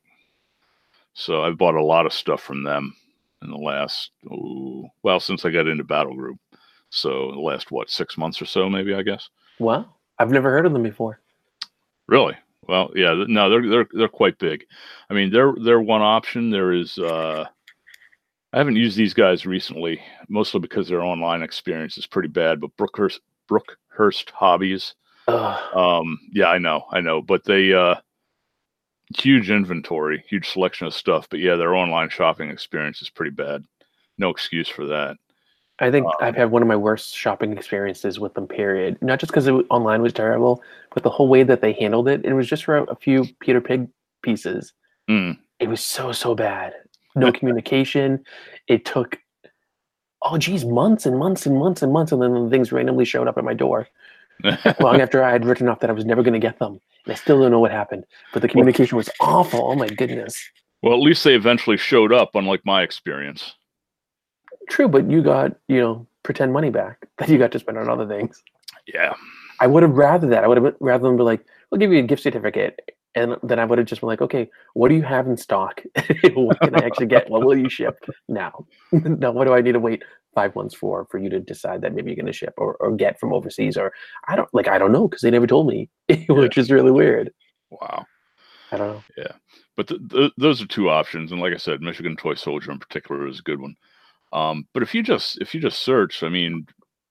So I've bought a lot of stuff from them in the last, oh, well, since I got into Battle Group. So the last, what, six months or so, maybe, I guess. Wow, I've never heard of them before. Really? Well, yeah, no, they're they're they're quite big. I mean, they're they're one option. There is. Uh, I haven't used these guys recently, mostly because their online experience is pretty bad. But Brookhurst, Brookhurst Hobbies, Ugh. um, yeah, I know, I know, but they uh, huge inventory, huge selection of stuff. But yeah, their online shopping experience is pretty bad. No excuse for that. I think Um, I've had one of my worst shopping experiences with them, period. Not just because it was, online was terrible, but the whole way that they handled it. It was just for a, a few Peter Pig pieces. mm. It was so, so bad. No communication. It took, oh, geez, months and months and months and months. And then the things randomly showed up at my door long after I had written off that I was never going to get them. And I still don't know what happened. But the communication was awful. Oh, my goodness. Well, at least they eventually showed up, unlike my experience. True, but you got, you know, pretend money back that you got to spend on other things. Yeah. I would have rather that. I would have rather than be like, we'll give you a gift certificate. And then I would have just been like, okay, what do you have in stock? What can I actually get? What will you ship now? Now, what do I need to wait five months for, for you to decide that maybe you're going to ship or, or get from overseas? Or I don't like, I don't know, because they never told me, which Yeah. is really weird. Wow. I don't know. Yeah. But th th those are two options. And like I said, Michigan Toy Soldier in particular is a good one. Um, but if you just if you just search, I mean,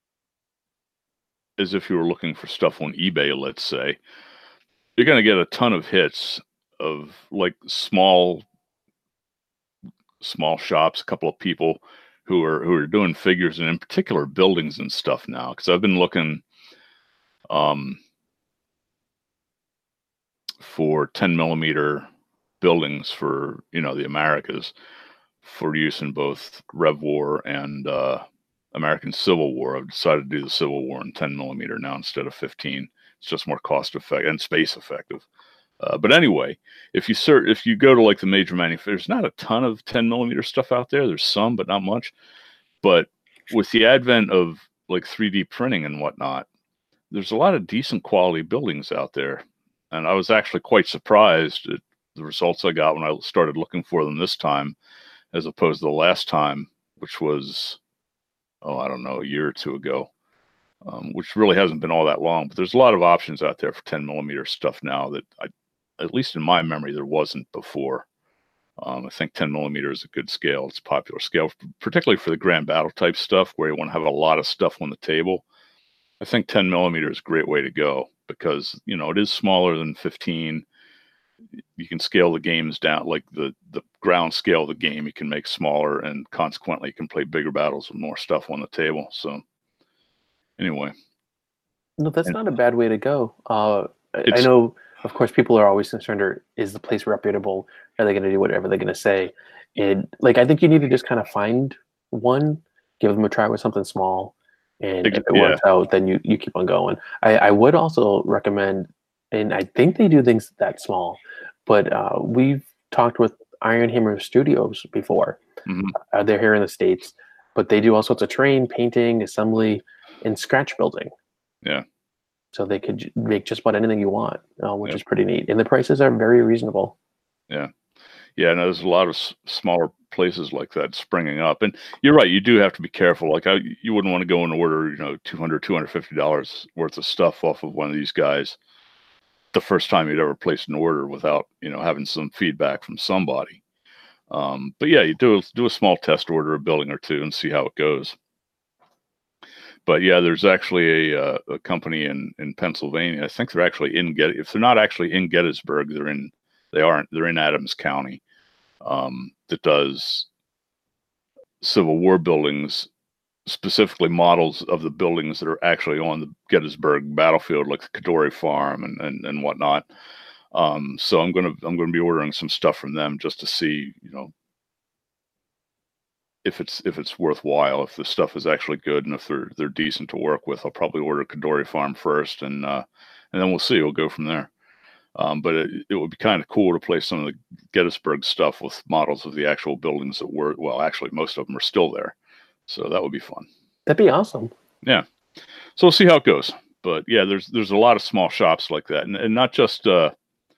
as if you were looking for stuff on eBay, let's say, you're going to get a ton of hits of like small small shops, a couple of people who are who are doing figures and in particular buildings and stuff now. Because I've been looking, um, for ten millimeter buildings for, you know, the Americas for use in both Rev War and uh, American Civil War. I've decided to do the Civil War in ten millimeter now instead of fifteen. It's just more cost effective and space effective. Uh, but anyway, if you search, if you go to like the major manufacturers, there's not a ton of ten millimeter stuff out there. There's some, but not much. But with the advent of like three D printing and whatnot, there's a lot of decent quality buildings out there. And I was actually quite surprised at the results I got when I started looking for them this time, as opposed to the last time, which was, oh, I don't know, a year or two ago, um, which really hasn't been all that long. But there's a lot of options out there for ten millimeter stuff now that I, at least in my memory, there wasn't before. Um, I think ten millimeter is a good scale. It's a popular scale, particularly for the grand battle type stuff where you want to have a lot of stuff on the table. I think ten millimeter is a great way to go because, you know, it is smaller than fifteen. You can scale the games down, like the, the ground scale of the game, you can make smaller, and consequently you can play bigger battles with more stuff on the table. So anyway. No, that's and not a bad way to go. Uh, I, I know, of course, people are always concerned, or is the place reputable? Are they going to do whatever they're going to say? And like, I think you need to just kind of find one, give them a try with something small. And if it yeah. works out, then you, you keep on going. I, I would also recommend, and I think they do things that small, but uh, we've talked with Iron Hammer Studios before. Mm-hmm. Uh, they're here in the States, but they do all sorts of terrain, painting, assembly, and scratch building. Yeah. So they could make just about anything you want, uh, which yeah. is pretty neat. And the prices are very reasonable. Yeah. Yeah, and there's a lot of s- smaller places like that springing up. And you're right, you do have to be careful. Like, I, you wouldn't want to go and order, you know, two hundred dollars, two hundred fifty dollars worth of stuff off of one of these guys the first time you'd ever placed an order without, you know, having some feedback from somebody. Um, but yeah, you do, do a small test order, a building or two, and see how it goes. But yeah, there's actually a, uh, a company in, in Pennsylvania. I think they're actually in Get. If they're not actually in Gettysburg, they're in. They aren't. They're in Adams County. Um, that does Civil War buildings, specifically models of the buildings that are actually on the Gettysburg battlefield, like the Kadori Farm and and, and whatnot. Um, so I'm gonna I'm gonna be ordering some stuff from them just to see, you know, if it's if it's worthwhile, if the stuff is actually good, and if they're they're decent to work with. I'll probably order Kadori Farm first, and uh, and then we'll see. We'll go from there. Um, but it, it would be kind of cool to play some of the Gettysburg stuff with models of the actual buildings that were, well, actually, most of them are still there. So that would be fun. That'd be awesome. Yeah. So we'll see how it goes. But yeah, there's there's a lot of small shops like that, and, and not just uh,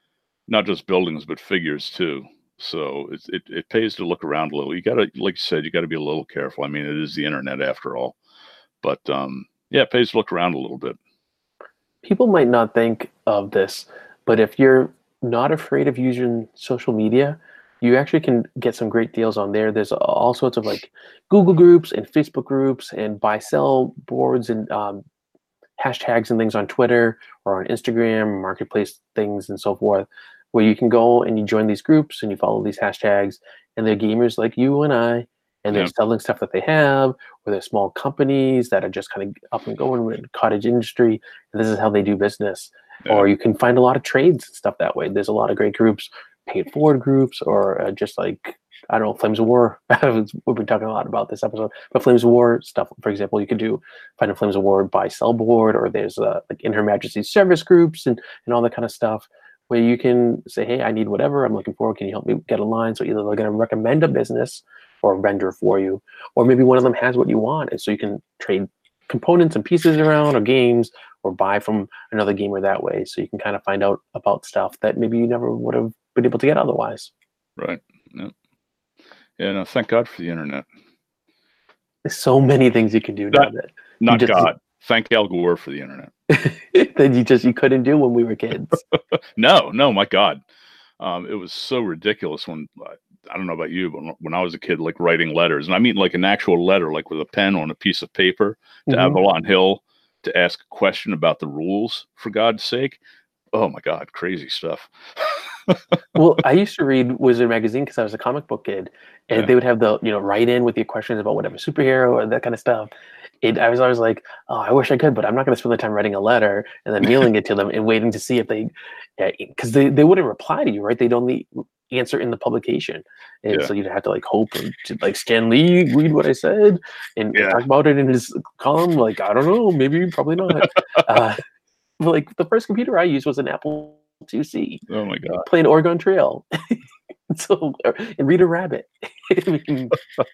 not just buildings, but figures too. So it, it it pays to look around a little. You gotta, like you said, you got to be a little careful. I mean, it is the internet after all. But um, yeah, it pays to look around a little bit. People might not think of this, but if you're not afraid of using social media, you actually can get some great deals on there. There's all sorts of like Google groups and Facebook groups and buy sell boards and um, hashtags and things on Twitter or on Instagram, marketplace things and so forth, where you can go and you join these groups and you follow these hashtags, and they're gamers like you and I, and they're Yeah. selling stuff that they have, or they're small companies that are just kind of up and going with cottage industry, and this is how they do business. Yeah. Or you can find a lot of trades and stuff that way. There's a lot of great groups, paid forward groups, or uh, just like, I don't know, Flames of War. We've been talking a lot about this episode, but Flames of War stuff, for example, you could do find a Flames of War buy sell board, or there's uh, like in Her Majesty's service groups and, and all that kind of stuff, where you can say, hey, I need whatever I'm looking for. Can you help me get a line? So either they're going to recommend a business or a vendor for you, or maybe one of them has what you want, and so you can trade components and pieces around, or games, or buy from another gamer that way. So you can kind of find out about stuff that maybe you never would have been able to get otherwise. Right. Yeah. Yeah. No, thank God for the internet. There's so many things you can do now Not, that not just, God. Thank Al Gore for the internet. that you just you couldn't do when we were kids. no, no, my God. Um, it was so ridiculous when, I don't know about you, but when I was a kid, like writing letters, and I mean like an actual letter, like with a pen on a piece of paper to Mm-hmm. Avalon Hill to ask a question about the rules, for God's sake. Oh my God, crazy stuff. Well, I used to read Wizard magazine because I was a comic book kid, and Yeah. they would have the, you know, write in with your questions about whatever superhero or that kind of stuff. it, I was always like, oh, I wish I could, but I'm not going to spend the time writing a letter and then mailing it to them and waiting to see if they, because they, they wouldn't reply to you, right? They'd only answer in the publication. And Yeah. so you'd have to like hope to like Stan Lee read what I said and Yeah. talk about it in his column. Like, I don't know, maybe, probably not. uh, but like the first computer I used was an Apple two C. Oh my God. Playing Oregon Trail. So, and Reader Rabbit. I mean,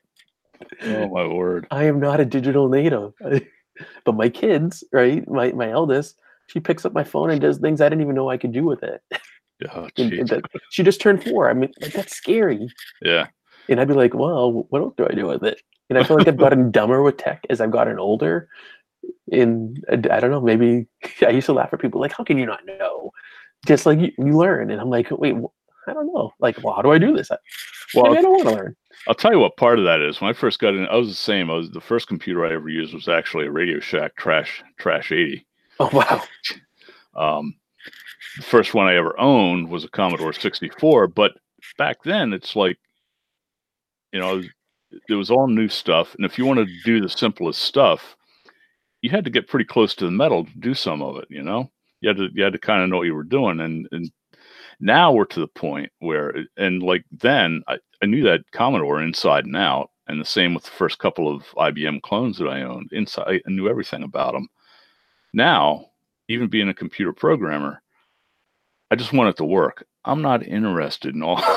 Oh my word. I am not a digital native. But my kids, right? My my eldest, she picks up my phone and does things I didn't even know I could do with it. Oh, And, and jeez. that, she just turned four. I mean, like, that's scary. Yeah. And I'd be like, well, what else do I do with it? And I feel like I've gotten dumber with tech as I've gotten older. And I I don't know, maybe I used to laugh at people like, how can you not know? Just like you, you learn. And I'm like, wait, I don't know. Like, well, how do I do this? Well, Maybe I don't want to learn. I'll tell you what part of that is. When I first got in, I was the same. I was the first computer I ever used was actually a Radio Shack Trash Trash eighty. Oh, wow. Um, the first one I ever owned was a Commodore sixty-four. But back then, it's like, you know, it was all new stuff. And if you wanted to do the simplest stuff, you had to get pretty close to the metal to do some of it. You know, you had to you had to kind of know what you were doing. And and now we're to the point where, and like then, I, I knew that Commodore inside and out, and the same with the first couple of I B M clones that I owned. Inside, I knew everything about them. Now, even being a computer programmer, I just want it to work. I'm not interested in all.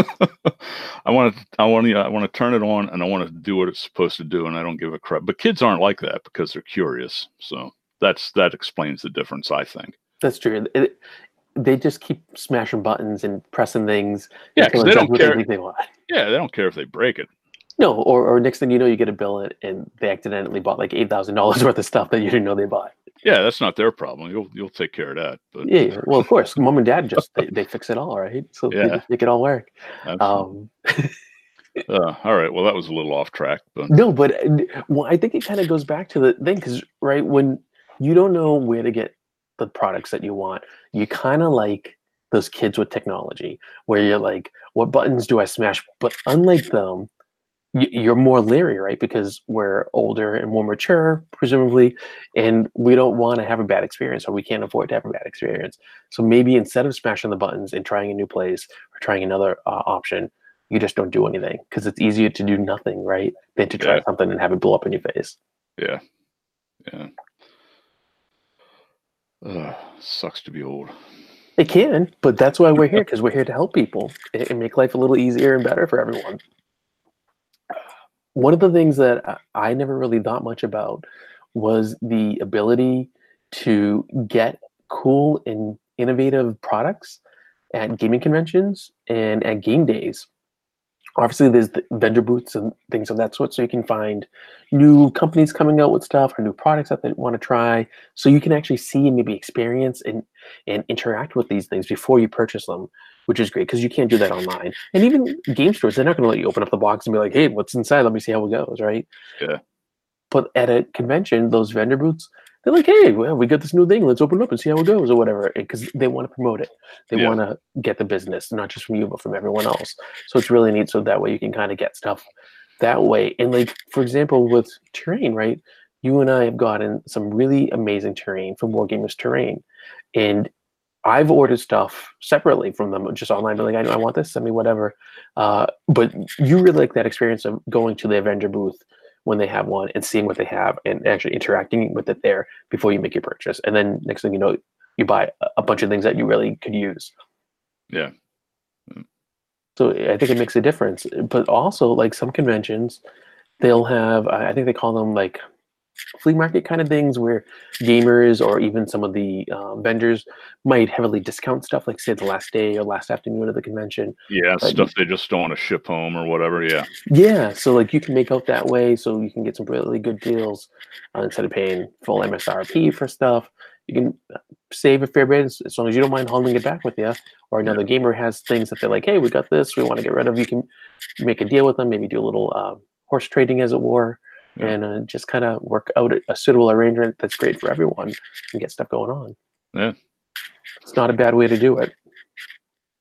I want to, I want to, I want to turn it on, and I want to do what it's supposed to do, and I don't give a crap. But kids aren't like that because they're curious. So that's that explains the difference, I think. That's true. It, they just keep smashing buttons and pressing things. Yeah, because they don't care. They, they want. Yeah, they don't care if they break it. No, or, or next thing you know, you get a bill and they accidentally bought like eight thousand dollars worth of stuff that you didn't know they bought. Yeah, that's not their problem. You'll you'll take care of that. But yeah, yeah. Well, of course, mom and dad just they, they fix it all, right? So yeah, they just make it all work. Um, uh, all right. Well, that was a little off track, but no, but well, I think it kind of goes back to the thing because right when you don't know where to get the products that you want, you kind of like those kids with technology where you're like, what buttons do I smash? But unlike them, you're more leery, right? Because we're older and more mature, presumably, and we don't want to have a bad experience, or we can't afford to have a bad experience. So maybe instead of smashing the buttons and trying a new place or trying another uh, option, you just don't do anything because it's easier to do nothing, right, than to try yeah. something and have it blow up in your face. Yeah, yeah. Uh, sucks to be old. It can, but that's why we're here, because we're here to help people and make life a little easier and better for everyone. One of the things that I never really thought much about was the ability to get cool and innovative products at gaming conventions and at game days. Obviously, there's the vendor booths and things of that sort, so you can find new companies coming out with stuff or new products that they want to try, so you can actually see and maybe experience and, and interact with these things before you purchase them, which is great because you can't do that online. And even game stores, they're not going to let you open up the box and be like, hey, what's inside? Let me see how it goes, right? Yeah. But at a convention, those vendor booths, they're like, hey, well, we got this new thing. Let's open it up and see how it goes or whatever, because they want to promote it. They yeah. want to get the business, not just from you, but from everyone else. So it's really neat. So that way you can kind of get stuff that way. And like, for example, with Terrain, right? You and I have gotten some really amazing terrain from Wargamers Terrain. And I've ordered stuff separately from them, just online, be like, I know I want this, send me whatever. Uh, but you really like that experience of going to the vendor booth when they have one and seeing what they have and actually interacting with it there before you make your purchase. And then next thing you know, you buy a bunch of things that you really could use. Yeah. So I think it makes a difference. But also, like some conventions, they'll have, I think they call them like flea market kind of things where gamers or even some of the uh, vendors might heavily discount stuff, like say the last day or last afternoon of the convention. Yeah, but, stuff they just don't want to ship home or whatever. Yeah. Yeah, so like you can make out that way, so you can get some really good deals uh, instead of paying full M S R P for stuff. You can save a fair bit as, as long as you don't mind holding it back with you. Or another yeah. gamer has things that they're like, hey, we got this, we want to get rid of. You can make a deal with them, maybe do a little uh, horse trading, as it were. Yeah. And uh, just kind of work out a, a suitable arrangement that's great for everyone and get stuff going on. Yeah, it's not a bad way to do it.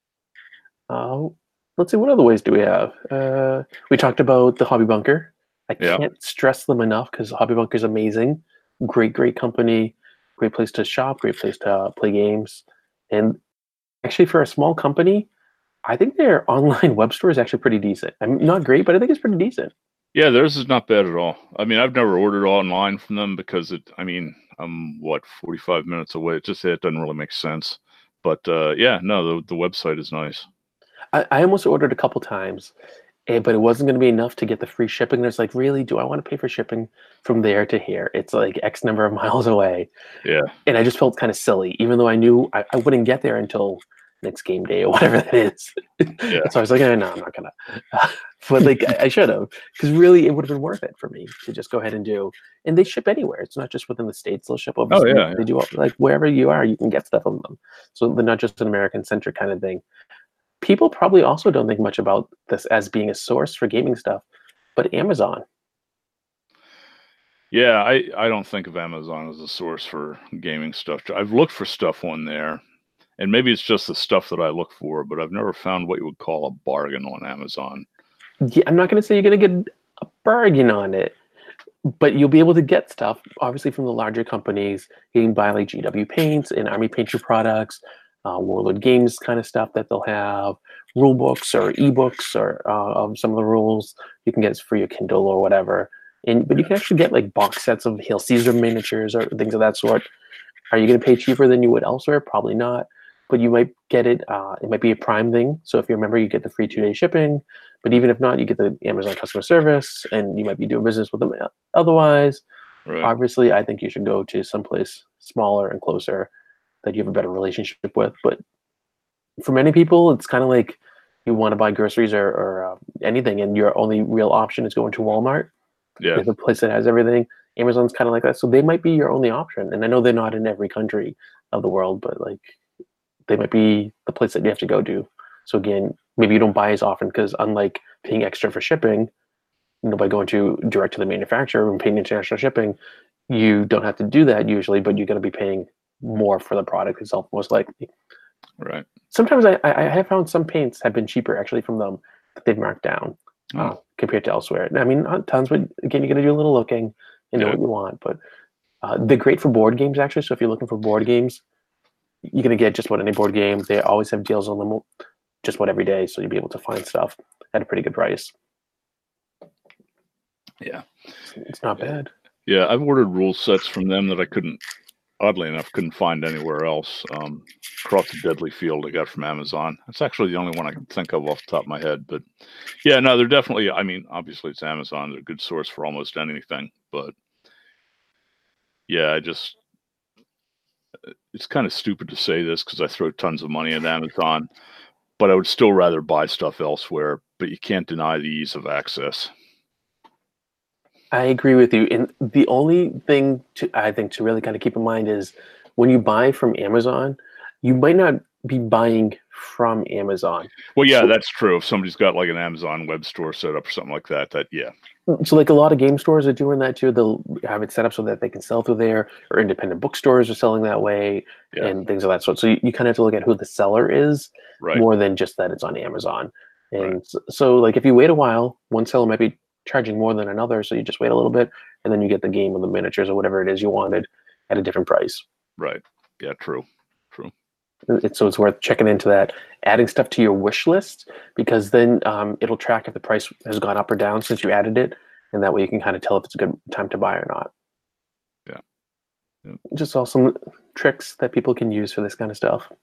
Uh, let's see, what other ways do we have? Uh, we talked about the Hobby Bunker. I Yeah. can't stress them enough because Hobby Bunker is amazing. Great, great company. Great place to shop. Great place to uh, play games. And actually, for a small company, I think their online web store is actually pretty decent. I mean, not great, but I think it's pretty decent. Yeah, theirs is not bad at all. I mean, I've never ordered online from them because it, I mean, I'm what, forty-five minutes away. It just, it doesn't really make sense. But uh, yeah, no, the, the website is nice. I, I almost ordered a couple times, eh, but it wasn't going to be enough to get the free shipping. There's like, really, do I want to pay for shipping from there to here? It's like X number of miles away. Yeah. And I just felt kind of silly, even though I knew I, I wouldn't get there until next game day or whatever that is. Yeah. So I was like, eh, no, I'm not gonna. But like, I, I should have, because really, it would have been worth it for me to just go ahead and do. And they ship anywhere. It's not just within the states. They'll ship Oh, overseas. yeah, yeah. They do like wherever you are, you can get stuff from them. So they're not just an American centric kind of thing. People probably also don't think much about this as being a source for gaming stuff, but Amazon. Yeah, I, I don't think of Amazon as a source for gaming stuff. I've looked for stuff on there, and maybe it's just the stuff that I look for, but I've never found what you would call a bargain on Amazon. Yeah, I'm not going to say you're going to get a bargain on it, but you'll be able to get stuff, obviously, from the larger companies. You can buy like G W Paint and Army Painter products, uh, Warlord Games kind of stuff that they'll have, rule books or ebooks or uh, of some of the rules. You can get for your Kindle or whatever. And but you can actually get like box sets of Hail Caesar miniatures or things of that sort. Are you going to pay cheaper than you would elsewhere? Probably not. But you might get it. Uh, it might be a Prime thing. So if you're a member, you get the free two-day shipping. But even if not, you get the Amazon customer service, and you might be doing business with them otherwise. Right. Obviously, I think you should go to someplace smaller and closer that you have a better relationship with. But for many people, it's kind of like you want to buy groceries or, or uh, anything, and your only real option is going to Walmart. Yeah. It's a place that has everything. Amazon's kind of like that. So they might be your only option. And I know they're not in every country of the world, but like they might be the place that you have to go to. So again, maybe you don't buy as often because unlike paying extra for shipping, you know, by going to direct to the manufacturer and paying international shipping, you don't have to do that usually, but you're going to be paying more for the product itself, most likely. Right. Sometimes I, I have found some paints have been cheaper actually from them that they've marked down. Oh. Uh, compared to elsewhere. I mean, not tons, but again, you got to do a little looking and know Yeah. what you want. But uh, they're great for board games, actually. So if you're looking for board games, you're going to get just about any board game. They always have deals on them just about every day. So you'll be able to find stuff at a pretty good price. Yeah. It's, it's not bad. Yeah, I've ordered rule sets from them that I couldn't, oddly enough, couldn't find anywhere else. Um, Across the Deadly Field I got from Amazon. That's actually the only one I can think of off the top of my head. But yeah, no, they're definitely, I mean, obviously it's Amazon. They're a good source for almost anything. But yeah, I just, it's kind of stupid to say this because I throw tons of money at Amazon, but I would still rather buy stuff elsewhere. But you can't deny the ease of access. I agree with you. And the only thing to, I think to really kind of keep in mind is when you buy from Amazon, you might not be buying from Amazon. Well, yeah, So- that's true. If somebody's got like an Amazon web store set up or something like that, that, yeah. So like a lot of game stores are doing that too. They'll have it set up so that they can sell through there, or independent bookstores are selling that way, Yeah. and things of that sort. So you, you kind of have to look at who the seller is Right. more than just that it's on Amazon. And Right. so, so like if you wait a while, one seller might be charging more than another, so you just wait a little bit, and then you get the game or the miniatures or whatever it is you wanted at a different price. Right. Yeah, true. True. It's, so it's worth checking into that, adding stuff to your wish list, because then um, it'll track if the price has gone up or down since you added it, and that way you can kind of tell if it's a good time to buy or not. Yeah. Yeah. Just all some tricks that people can use for this kind of stuff.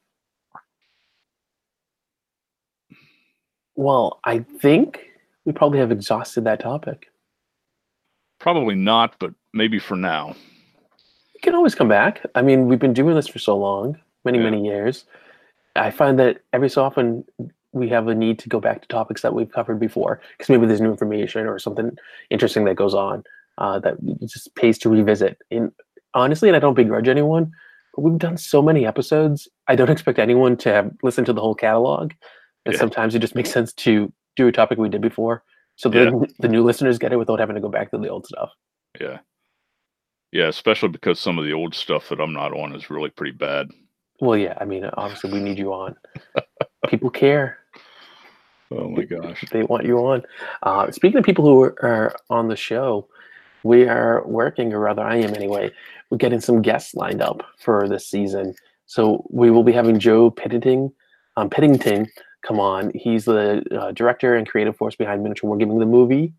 Well, I think we probably have exhausted that topic. Probably not, but maybe for now. You can always come back. I mean, we've been doing this for so long, many, Yeah. many years. I find that every so often we have a need to go back to topics that we've covered before, because maybe there's new information or something interesting that goes on uh, that it just pays to revisit. And honestly, and I don't begrudge anyone, but we've done so many episodes. I don't expect anyone to have listened to the whole catalog. And Yeah. sometimes it just makes sense to do a topic we did before, so the, Yeah. the new listeners get it without having to go back to the old stuff. Yeah. Yeah, especially because some of the old stuff that I'm not on is really pretty bad. Well, yeah, I mean, obviously we need you on. People care. Oh my gosh. They want you on. Uh, speaking of people who are, are on the show, we are working, or rather, I am anyway. We're getting some guests lined up for this season. So we will be having Joe Pittington, um, Pittington come on. He's the uh, director and creative force behind Miniature Wargaming the movie,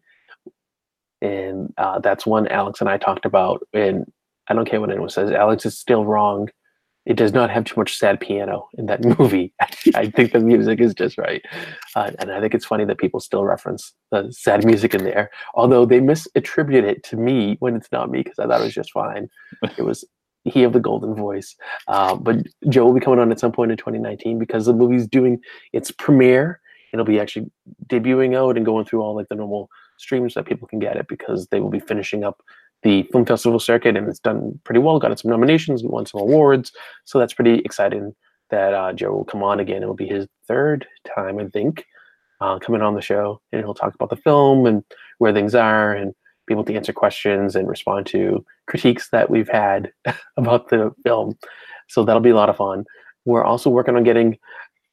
and uh, that's one Alex and I talked about. And I don't care what anyone says. Alex is still wrong. It does not have too much sad piano in that movie. I think the music is just right. Uh, and I think it's funny that people still reference the sad music in there, although they misattribute it to me when it's not me, because I thought it was just fine. It was he of the golden voice. Uh, but Joe will be coming on at some point in twenty nineteen because the movie's doing its premiere. It'll be actually debuting out and going through all like the normal streams that people can get it, because they will be finishing up the film festival circuit, and it's done pretty well. Got some nominations, won some awards, so that's pretty exciting that uh, Joe will come on again. It'll be his third time, I think, uh, coming on the show, and he'll talk about the film and where things are, and be able to answer questions and respond to critiques that we've had about the film. So that'll be a lot of fun. We're also working on getting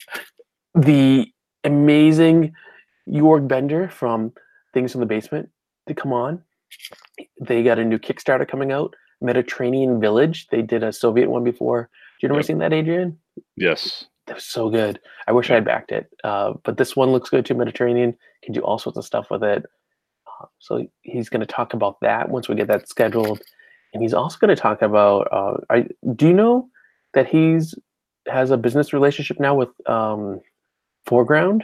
the amazing Jorg Bender from Things from the Basement to come on. They got a new Kickstarter coming out, Mediterranean Village. They did a Soviet one before. Do you ever Yep. seen that, Adrian? Yes. That was so good. I wish I had backed it. Uh, but this one looks good too. Mediterranean can do all sorts of stuff with it. Uh, so he's going to talk about that once we get that scheduled. And he's also going to talk about. Uh, I, do you know that he's has a business relationship now with um, Foreground?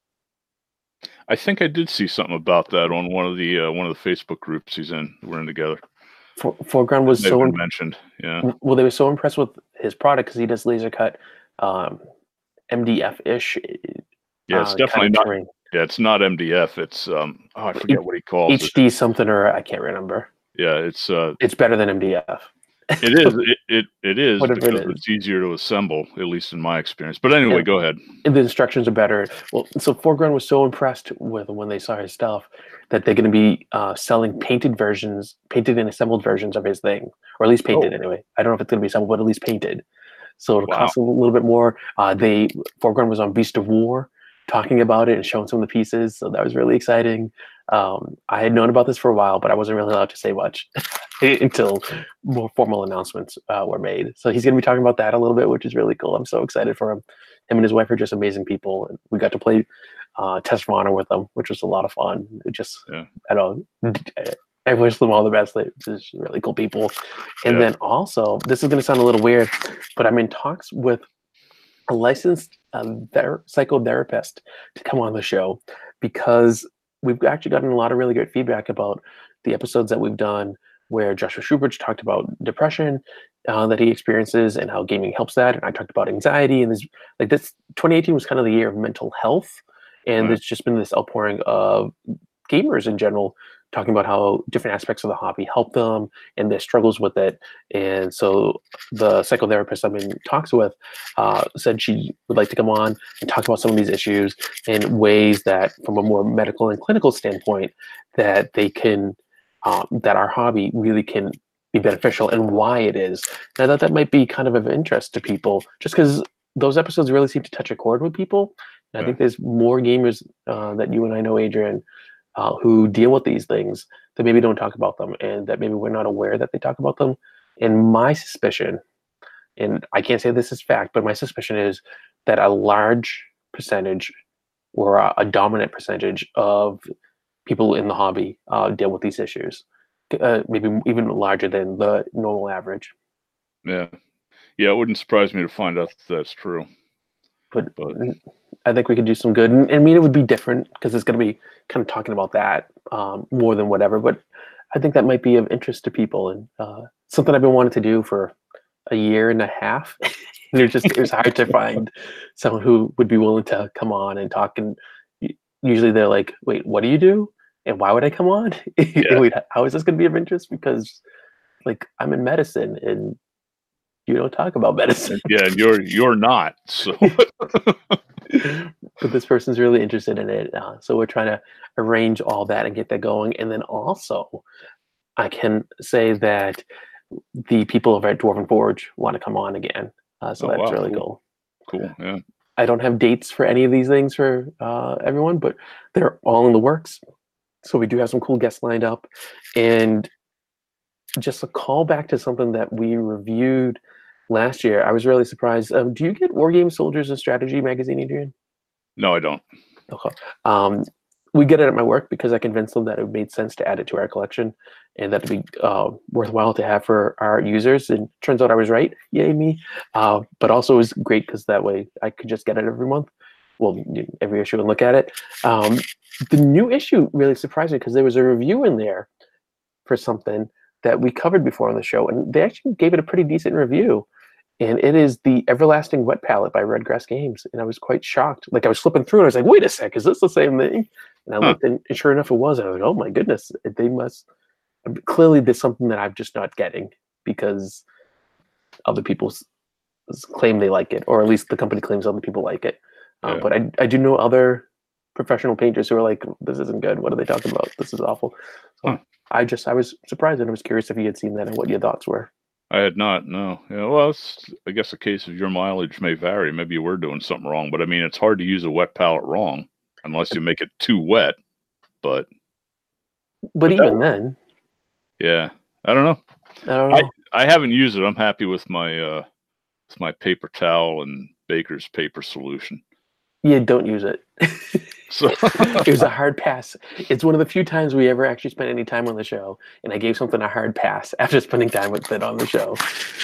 I think I did see something about that on one of the uh, one of the Facebook groups he's in. We're in together. For, Foreground was They've so been im- mentioned. Yeah. well. They were so impressed with his product because he does laser cut, um, M D F ish. Yeah, it's uh, definitely kind of not. terrain. Yeah, it's not M D F. It's um. Oh, I forget what he calls it. H D something, or I can't remember. Yeah, it's uh. It's better than M D F. It is. It it, it is Whatever it because is. it's easier to assemble, at least in my experience. But anyway, Yeah. go ahead. And the instructions are better. Well, so Foreground was so impressed with when they saw his stuff that they're going to be uh, selling painted versions, painted and assembled versions of his thing, or at least painted Oh. anyway. I don't know if it's going to be assembled, but at least painted. So it'll Wow. cost a little bit more. Uh, they Foreground was on Beast of War, talking about it and showing some of the pieces, so that was really exciting. Um, I had known about this for a while, but I wasn't really allowed to say much until more formal announcements uh, were made. So he's going to be talking about that a little bit, which is really cool. I'm so excited for him. Him and his wife are just amazing people, and we got to play uh, Test of Honor with them, which was a lot of fun. It just, Yeah. I don't. I wish them all the best. They're just really cool people. And Yeah. then also, this is going to sound a little weird, but I'm in talks with a licensed uh, ther- psychotherapist to come on the show, because we've actually gotten a lot of really great feedback about the episodes that we've done where Joshua Schubert talked about depression uh, that he experiences and how gaming helps that. And I talked about anxiety, and this, like this twenty eighteen was kind of the year of mental health. And Right. there's just been this outpouring of gamers in general talking about how different aspects of the hobby help them and their struggles with it. And so the psychotherapist I'm in talks with uh, said she would like to come on and talk about some of these issues in ways that, from a more medical and clinical standpoint, that they can, um, that our hobby really can be beneficial, and why it is. And I thought that might be kind of of interest to people, just because those episodes really seem to touch a chord with people. And I Yeah. think there's more gamers uh, that you and I know, Adrian, uh, who deal with these things that maybe don't talk about them, and that maybe we're not aware that they talk about them. And my suspicion, and I can't say this is fact, but my suspicion is that a large percentage, or a, a dominant percentage of people in the hobby uh, deal with these issues, uh, maybe even larger than the normal average. Yeah. Yeah, it wouldn't surprise me to find out that that's true. But But I think we could do some good. And I mean, it would be different because it's going to be kind of talking about that um, more than whatever. But I think that might be of interest to people, and uh, something I've been wanting to do for a year and a half. And it was just it was hard to find someone who would be willing to come on and talk. And u- usually they're like, "Wait, what do you do? And why would I come on? Yeah. Wait, how is this going to be of interest?" Because like I'm in medicine, and you don't talk about medicine. yeah, and you're you're not. So But this person's really interested in it, uh, so we're trying to arrange all that and get that going. And then also, I can say that the people over at Dwarven Forge want to come on again, uh, so Oh, that's wow, really cool. cool. cool. Yeah. I don't have dates for any of these things for uh, everyone, but they're all in the works. So we do have some cool guests lined up. And just a callback to something that we reviewed last year, I was really surprised. Um, do you get War Game Soldiers and Strategy magazine, Adrian? No, I don't. Okay. Um, we get it at my work because I convinced them that it made sense to add it to our collection and that it'd be uh, worthwhile to have for our users. And turns out I was right. Yay, me. Uh, but also it was great because that way I could just get it every month. Well, every issue and look at it. Um, the new issue really surprised me because there was a review in there for something that we covered before on the show. And they actually gave it a pretty decent review. And it is the Everlasting Wet Palette by Redgrass Games. And I was quite shocked. Like I was flipping through and I was like, wait a sec, is this the same thing? And I Huh. looked and sure enough it was. And I was like, oh my goodness, they must, clearly there's something that I'm just not getting because other people claim they like it, or at least the company claims other people like it. Um, Yeah. But I, I do know other professional painters who are like, this isn't good. What are they talking about? This is awful. So Huh. I just, I was surprised and I was curious if you had seen that and what your thoughts were. I had not, no. Yeah, well, it's, I guess a case of your mileage may vary. Maybe you were doing something wrong, but I mean, it's hard to use a wet palette wrong unless you make it too wet. But, But, but even that, then, yeah, I don't know. I don't know. I, I haven't used it. I'm happy with my uh, with my paper towel and Baker's paper solution. Yeah, don't use it. So it was a hard pass. It's one of the few times we ever actually spent any time on the show, and I gave something a hard pass after spending time with it on the show.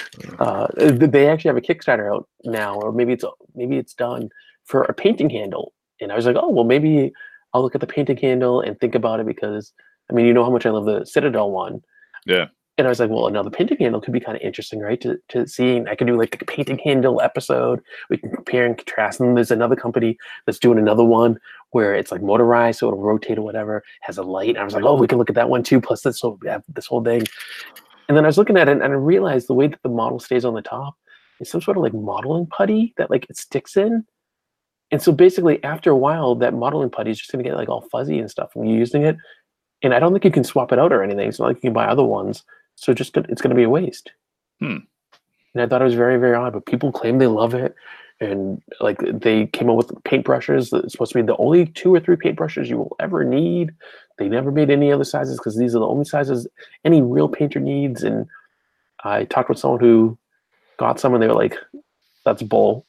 Uh, they actually have a Kickstarter out now, or maybe it's maybe it's done for a painting handle. And I was like, oh well, maybe I'll look at the painting handle and think about it because I mean, you know how much I love the Citadel one. Yeah. And I was like, well, another painting handle could be kind of interesting, right? To to seeing, I could do like a painting handle episode. We can compare and contrast. And there's another company that's doing another one where it's like motorized, so it'll rotate or whatever, has a light. And I was like, oh, we can look at that one too. Plus this whole, this whole thing. And then I was looking at it and I realized the way that the model stays on the top is some sort of like modeling putty that like it sticks in. And so basically after a while, that modeling putty is just going to get like all fuzzy and stuff when you're using it. And I don't think you can swap it out or anything. It's not like you can buy other ones. So just it's going to be a waste. Hmm. And I thought it was very, very odd. But people claim they love it. And like they came up with paintbrushes. It's supposed to be the only two or three paintbrushes you will ever need. They never made any other sizes because these are the only sizes any real painter needs. And I talked with someone who got some and they were like, that's bull.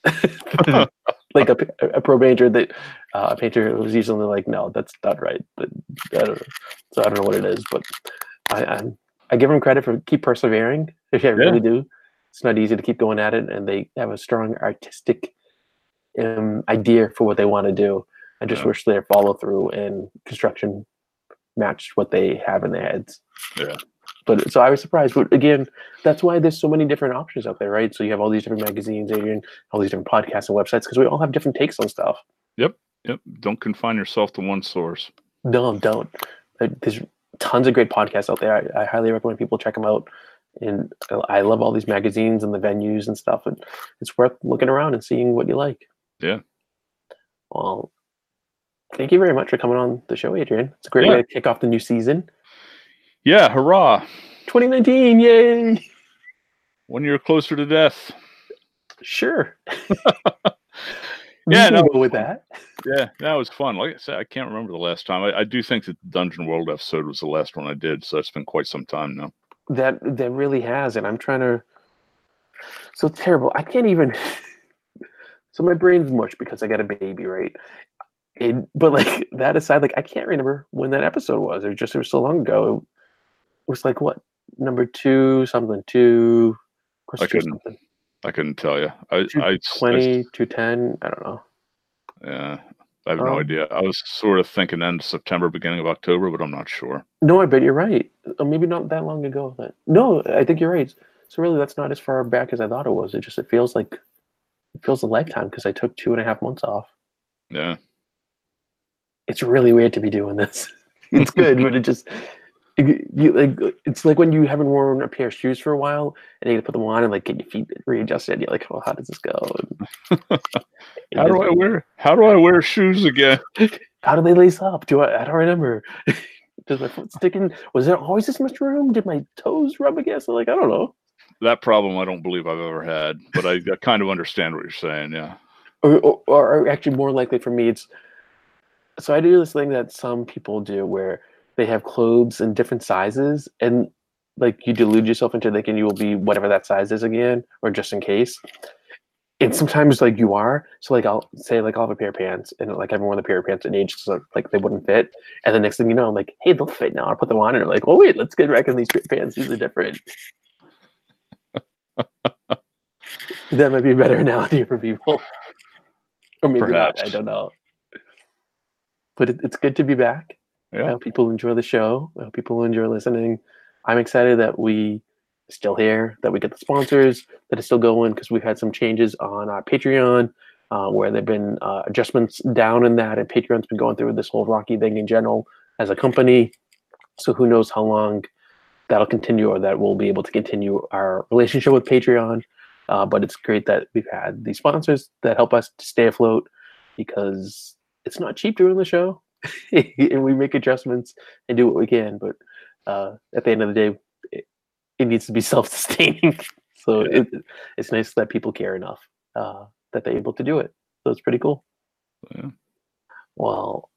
Like a, a pro painter that uh, a painter was usually like, no, that's not right. But I don't know. So I don't know what it is, but I I'm, I give them credit for keep persevering. I yeah. really do. It's not easy to keep going at it, and they have a strong artistic um, idea for what they want to do. I just yeah. wish their follow through and construction matched what they have in their heads. Yeah. But so I was surprised. But again, that's why there's so many different options out there, right? So you have all these different magazines, Adrian, all these different podcasts and websites, because we all have different takes on stuff. Yep. Yep. Don't confine yourself to one source. No, don't. There's tons of great podcasts out there. I, I highly recommend people check them out. And I love all these magazines and the venues and stuff. And it's worth looking around and seeing what you like. Yeah. Well, thank you very much for coming on the show, Adrian. It's a great yeah. way to kick off the new season. Yeah, hurrah. twenty nineteen, yay. One year closer to death. Sure. Yeah, no, go with that. Yeah, that was fun. Like I said, I can't remember the last time. I, I do think that the Dungeon World episode was the last one I did, so it's been quite some time now. That that really has, and I'm trying to. So it's terrible. I can't even. So my brain's mush because I got a baby, right? It, but like that aside, like I can't remember when that episode was. It was just it was so long ago. It was like what number two something two. I couldn't. Something. I couldn't tell you. I two I twenty two ten. I don't know. Yeah, I have um, no idea. I was sort of thinking end of September, beginning of October, but I'm not sure. No, I bet you're right. Or maybe not that long ago. But no, I think you're right. So really, that's not as far back as I thought it was. It just it feels like it feels a lifetime because I took two and a half months off. Yeah. It's really weird to be doing this. It's good, but it just it, you like it's like when you haven't worn a pair of shoes for a while and you get to put them on and like get your feet readjusted. You're like, well, how does this go? And, how do I wear? How do I wear shoes again? How do they lace up? Do I? I don't remember. Does my foot stick in? Was there always this much room? Did my toes rub against? Like I don't know. That problem I don't believe I've ever had, but I, I kind of understand what you're saying. Yeah. or, or, or actually more likely for me, it's so I do this thing that some people do where they have clothes in different sizes, and like you delude yourself into thinking you will be whatever that size is again, or just in case. And sometimes like you are, so like I'll say like I'll have a pair of pants, and like I've worn the pair of pants an age, so like they wouldn't fit, and the next thing you know, I'm like, hey, they'll fit now. I put them on, and they're like, oh wait, let's get back in these pants. These are different. That might be a better analogy for people, or maybe Perhaps. not. I don't know. But it, it's good to be back. Yeah. I hope people enjoy the show. I hope people enjoy listening. I'm excited that we still here, that we get the sponsors, that it's still going, because we've had some changes on our Patreon, uh, where there've been uh, adjustments down in that, and Patreon's been going through this whole rocky thing in general as a company. So who knows how long that'll continue, or that we'll be able to continue our relationship with Patreon. Uh, but it's great that we've had these sponsors that help us to stay afloat, because it's not cheap doing the show. And we make adjustments and do what we can. But uh, at the end of the day, it, it needs to be self-sustaining. So Yeah. it, it's nice that people care enough uh, that they're able to do it. So it's pretty cool. Yeah. Well,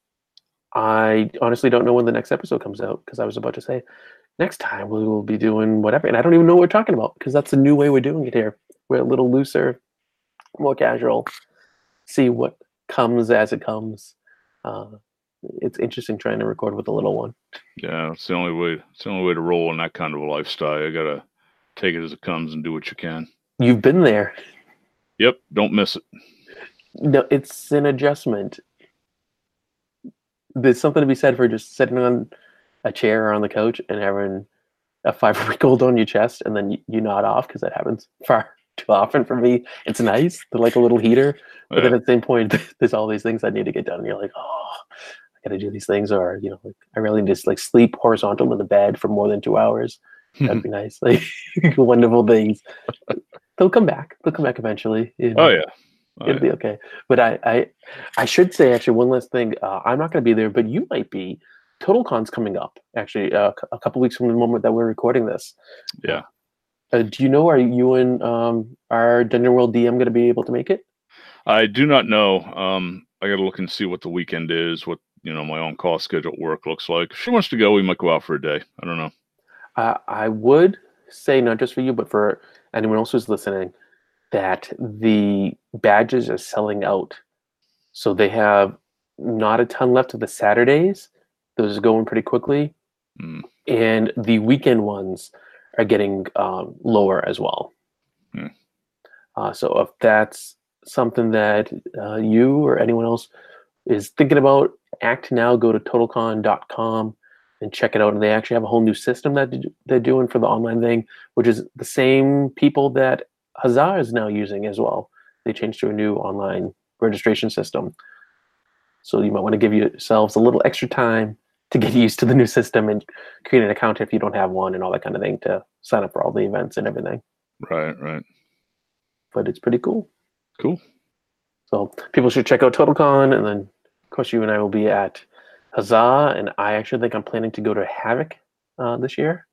I honestly don't know when the next episode comes out, because I was about to say next time we will be doing whatever. And I don't even know what we're talking about, because that's the new way we're doing it here. We're a little looser, more casual. See what comes as it comes. Uh, it's interesting trying to record with a little one. Yeah, it's the only way. It's the only way to roll in that kind of a lifestyle. You gotta take it as it comes and do what you can. You've been there. Yep, don't miss it. No, it's an adjustment. There's something to be said for just sitting on a chair or on the couch and having a five-week-old on your chest, and then you, you nod off, because that happens far too often for me. It's nice. They're like a little heater. But Yeah. then at the same point, there's all these things I need to get done. And you're like, oh, I got to do these things. Or, you know, like, I really just like sleep horizontal in the bed for more than two hours. That'd be nice. Like wonderful things. They'll come back. They'll come back eventually. You know? Oh yeah. Oh, It'll yeah. be okay. But I, I, I should say actually one last thing. Uh, I'm not going to be there, but you might be. TotalCon's coming up actually uh, a couple weeks from the moment that we're recording this. Yeah. Uh, do you know? Are you and um, our Dungeon World D M going to be able to make it? I do not know. Um, I got to look and see what the weekend is. What you know, my own call schedule at work looks like. If she wants to go, we might go out for a day. I don't know. Uh, I would say not just for you, but for anyone else who's listening, that the badges are selling out. So they have not a ton left of the Saturdays. Those are going pretty quickly. Mm. And the weekend ones are getting um, lower as well. Mm. Uh, so if that's something that uh, you or anyone else is thinking about, act now, go to total con dot com and check it out. And they actually have a whole new system that they're doing for the online thing, which is the same people that Huzzah is now using as well. They changed to a new online registration system. So you might want to give yourselves a little extra time to get used to the new system and create an account if you don't have one and all that kind of thing to sign up for all the events and everything. Right, right. But it's pretty cool. Cool. So people should check out TotalCon, and then of course you and I will be at Huzzah, and I actually think I'm planning to go to Havoc uh, this year,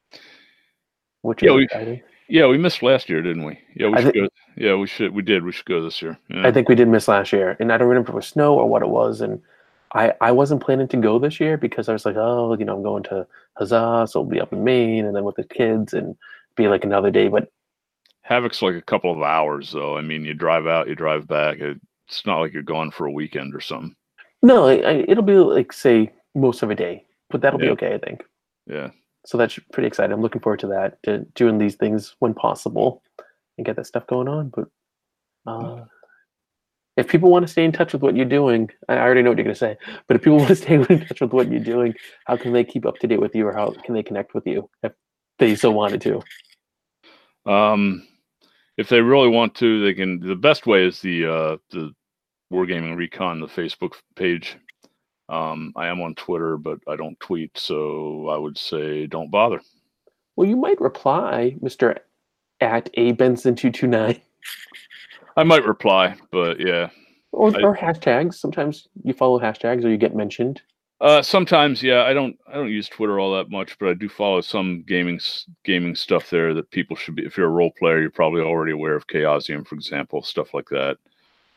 which Yeah, is we- exciting. Yeah, we missed last year, didn't we? Yeah, we I should thi- go. Yeah, we should. We did. We should go this year. Yeah. I think we did miss last year, and I don't remember if it was snow or what it was. And I, I wasn't planning to go this year because I was like, oh, you know, I'm going to Huzzah, so I'll be up in Maine, and then with the kids, and be like another day. But Havoc's like a couple of hours, though. I mean, you drive out, you drive back. It's not like you're gone for a weekend or something. no, I, I, it'll be like say most of a day, but that'll be Yeah. okay, I think. Yeah. So that's pretty exciting. I'm looking forward to that, to doing these things when possible and get that stuff going on. But uh, if people want to stay in touch with what you're doing, I already know what you're going to say, but if people want to stay in touch with what you're doing, how can they keep up to date with you, or how can they connect with you if they so wanted to? Um, if they really want to, they can. The best way is the uh, the Wargaming Recon, the Facebook page. Um, I am on Twitter, but I don't tweet, so I would say don't bother. Well, you might reply, Mister at A Benson two two nine, I might reply, but yeah. or, I- or hashtags. Sometimes you follow hashtags or you get mentioned. Uh, sometimes, yeah. I don't. I don't use Twitter all that much, but I do follow some gaming s- gaming stuff there that people should be. If you're a role player, you're probably already aware of Chaosium, for example, stuff like that.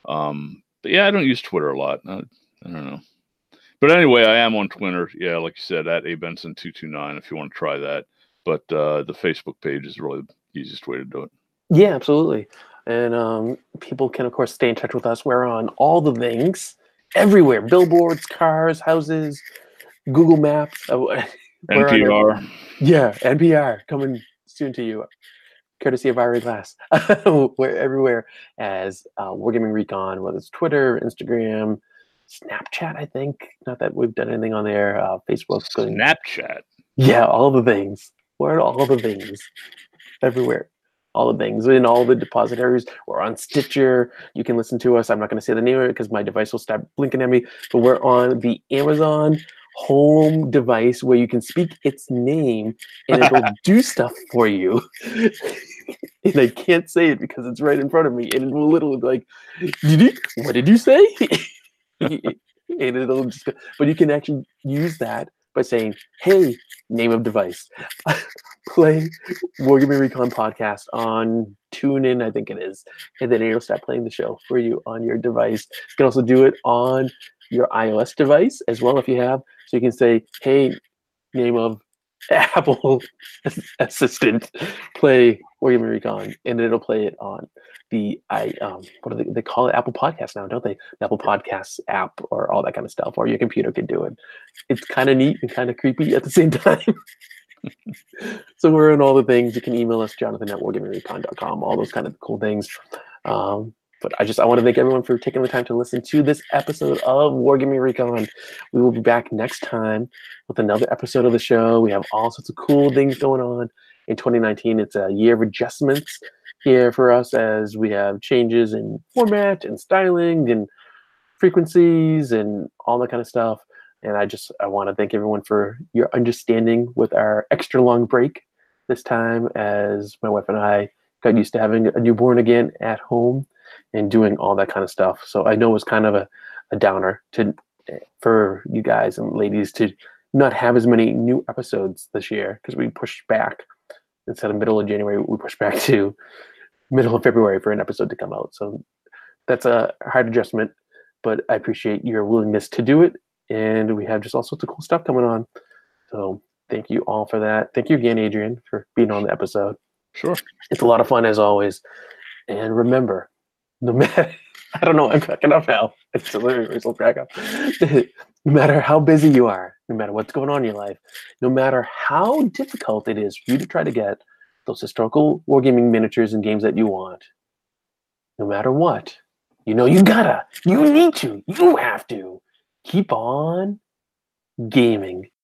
Um, but yeah, I don't use Twitter a lot. I, I don't know. But anyway, I am on Twitter. Yeah, like you said, at A Benson two two nine if you want to try that. But uh, the Facebook page is really the easiest way to do it. Yeah, absolutely. And um, people can, of course, stay in touch with us. We're on all the things, everywhere. Billboards, cars, houses, Google Maps. Uh, N P R. Yeah, N P R coming soon to you, courtesy of Irie Glass. We're everywhere as uh, Wargaming Recon, whether it's Twitter, Instagram, Snapchat, I think. Not that we've done anything on there. Uh, Facebook. Snapchat. Yeah, all the things. We're all the things. Everywhere. All the things. In all the depositories. We're on Stitcher. You can listen to us. I'm not going to say the name of it because my device will stop blinking at me. But we're on the Amazon home device where you can speak its name and it'll do stuff for you. And I can't say it because it's right in front of me. And it will literally be like, did you, what did you say? And it'll just go, but you can actually use that by saying, hey, name of device. Play Wargaming Recon podcast on TuneIn, I think it is. And then it'll start playing the show for you on your device. You can also do it on your iOS device as well if you have. So you can say, hey, name of Apple Assistant, play Wargaming Recon, and it'll play it on the I um what do they, they call it Apple Podcasts now, don't they? The Apple Podcasts app or all that kind of stuff, or your computer can do it. It's kind of neat and kind of creepy at the same time. So we're in all the things. You can email us, Jonathan at wargaming recon dot com, all those kind of cool things. Um, but I just I want to thank everyone for taking the time to listen to this episode of Wargaming Recon. We will be back next time with another episode of the show. We have all sorts of cool things going on in twenty nineteen. It's a year of adjustments here for us as we have changes in format and styling and frequencies and all that kind of stuff. And I just I want to thank everyone for your understanding with our extra long break this time, as my wife and I got used to having a newborn again at home and doing all that kind of stuff. So I know it was kind of a, a downer to for you guys and ladies to not have as many new episodes this year because we pushed back. Instead of middle of January, we pushed back to middle of February for an episode to come out. So that's a hard adjustment, but I appreciate your willingness to do it. And we have just all sorts of cool stuff coming on. So thank you all for that. Thank you again, Adrian, for being on the episode. Sure. It's a lot of fun as always. And remember, no matter, I don't know, I'm cracking up now. It's literally still crack up. No matter how busy you are, no matter what's going on in your life, no matter how difficult it is for you to try to get those historical wargaming miniatures and games that you want, no matter what, you know you gotta, you need to, you have to keep on gaming.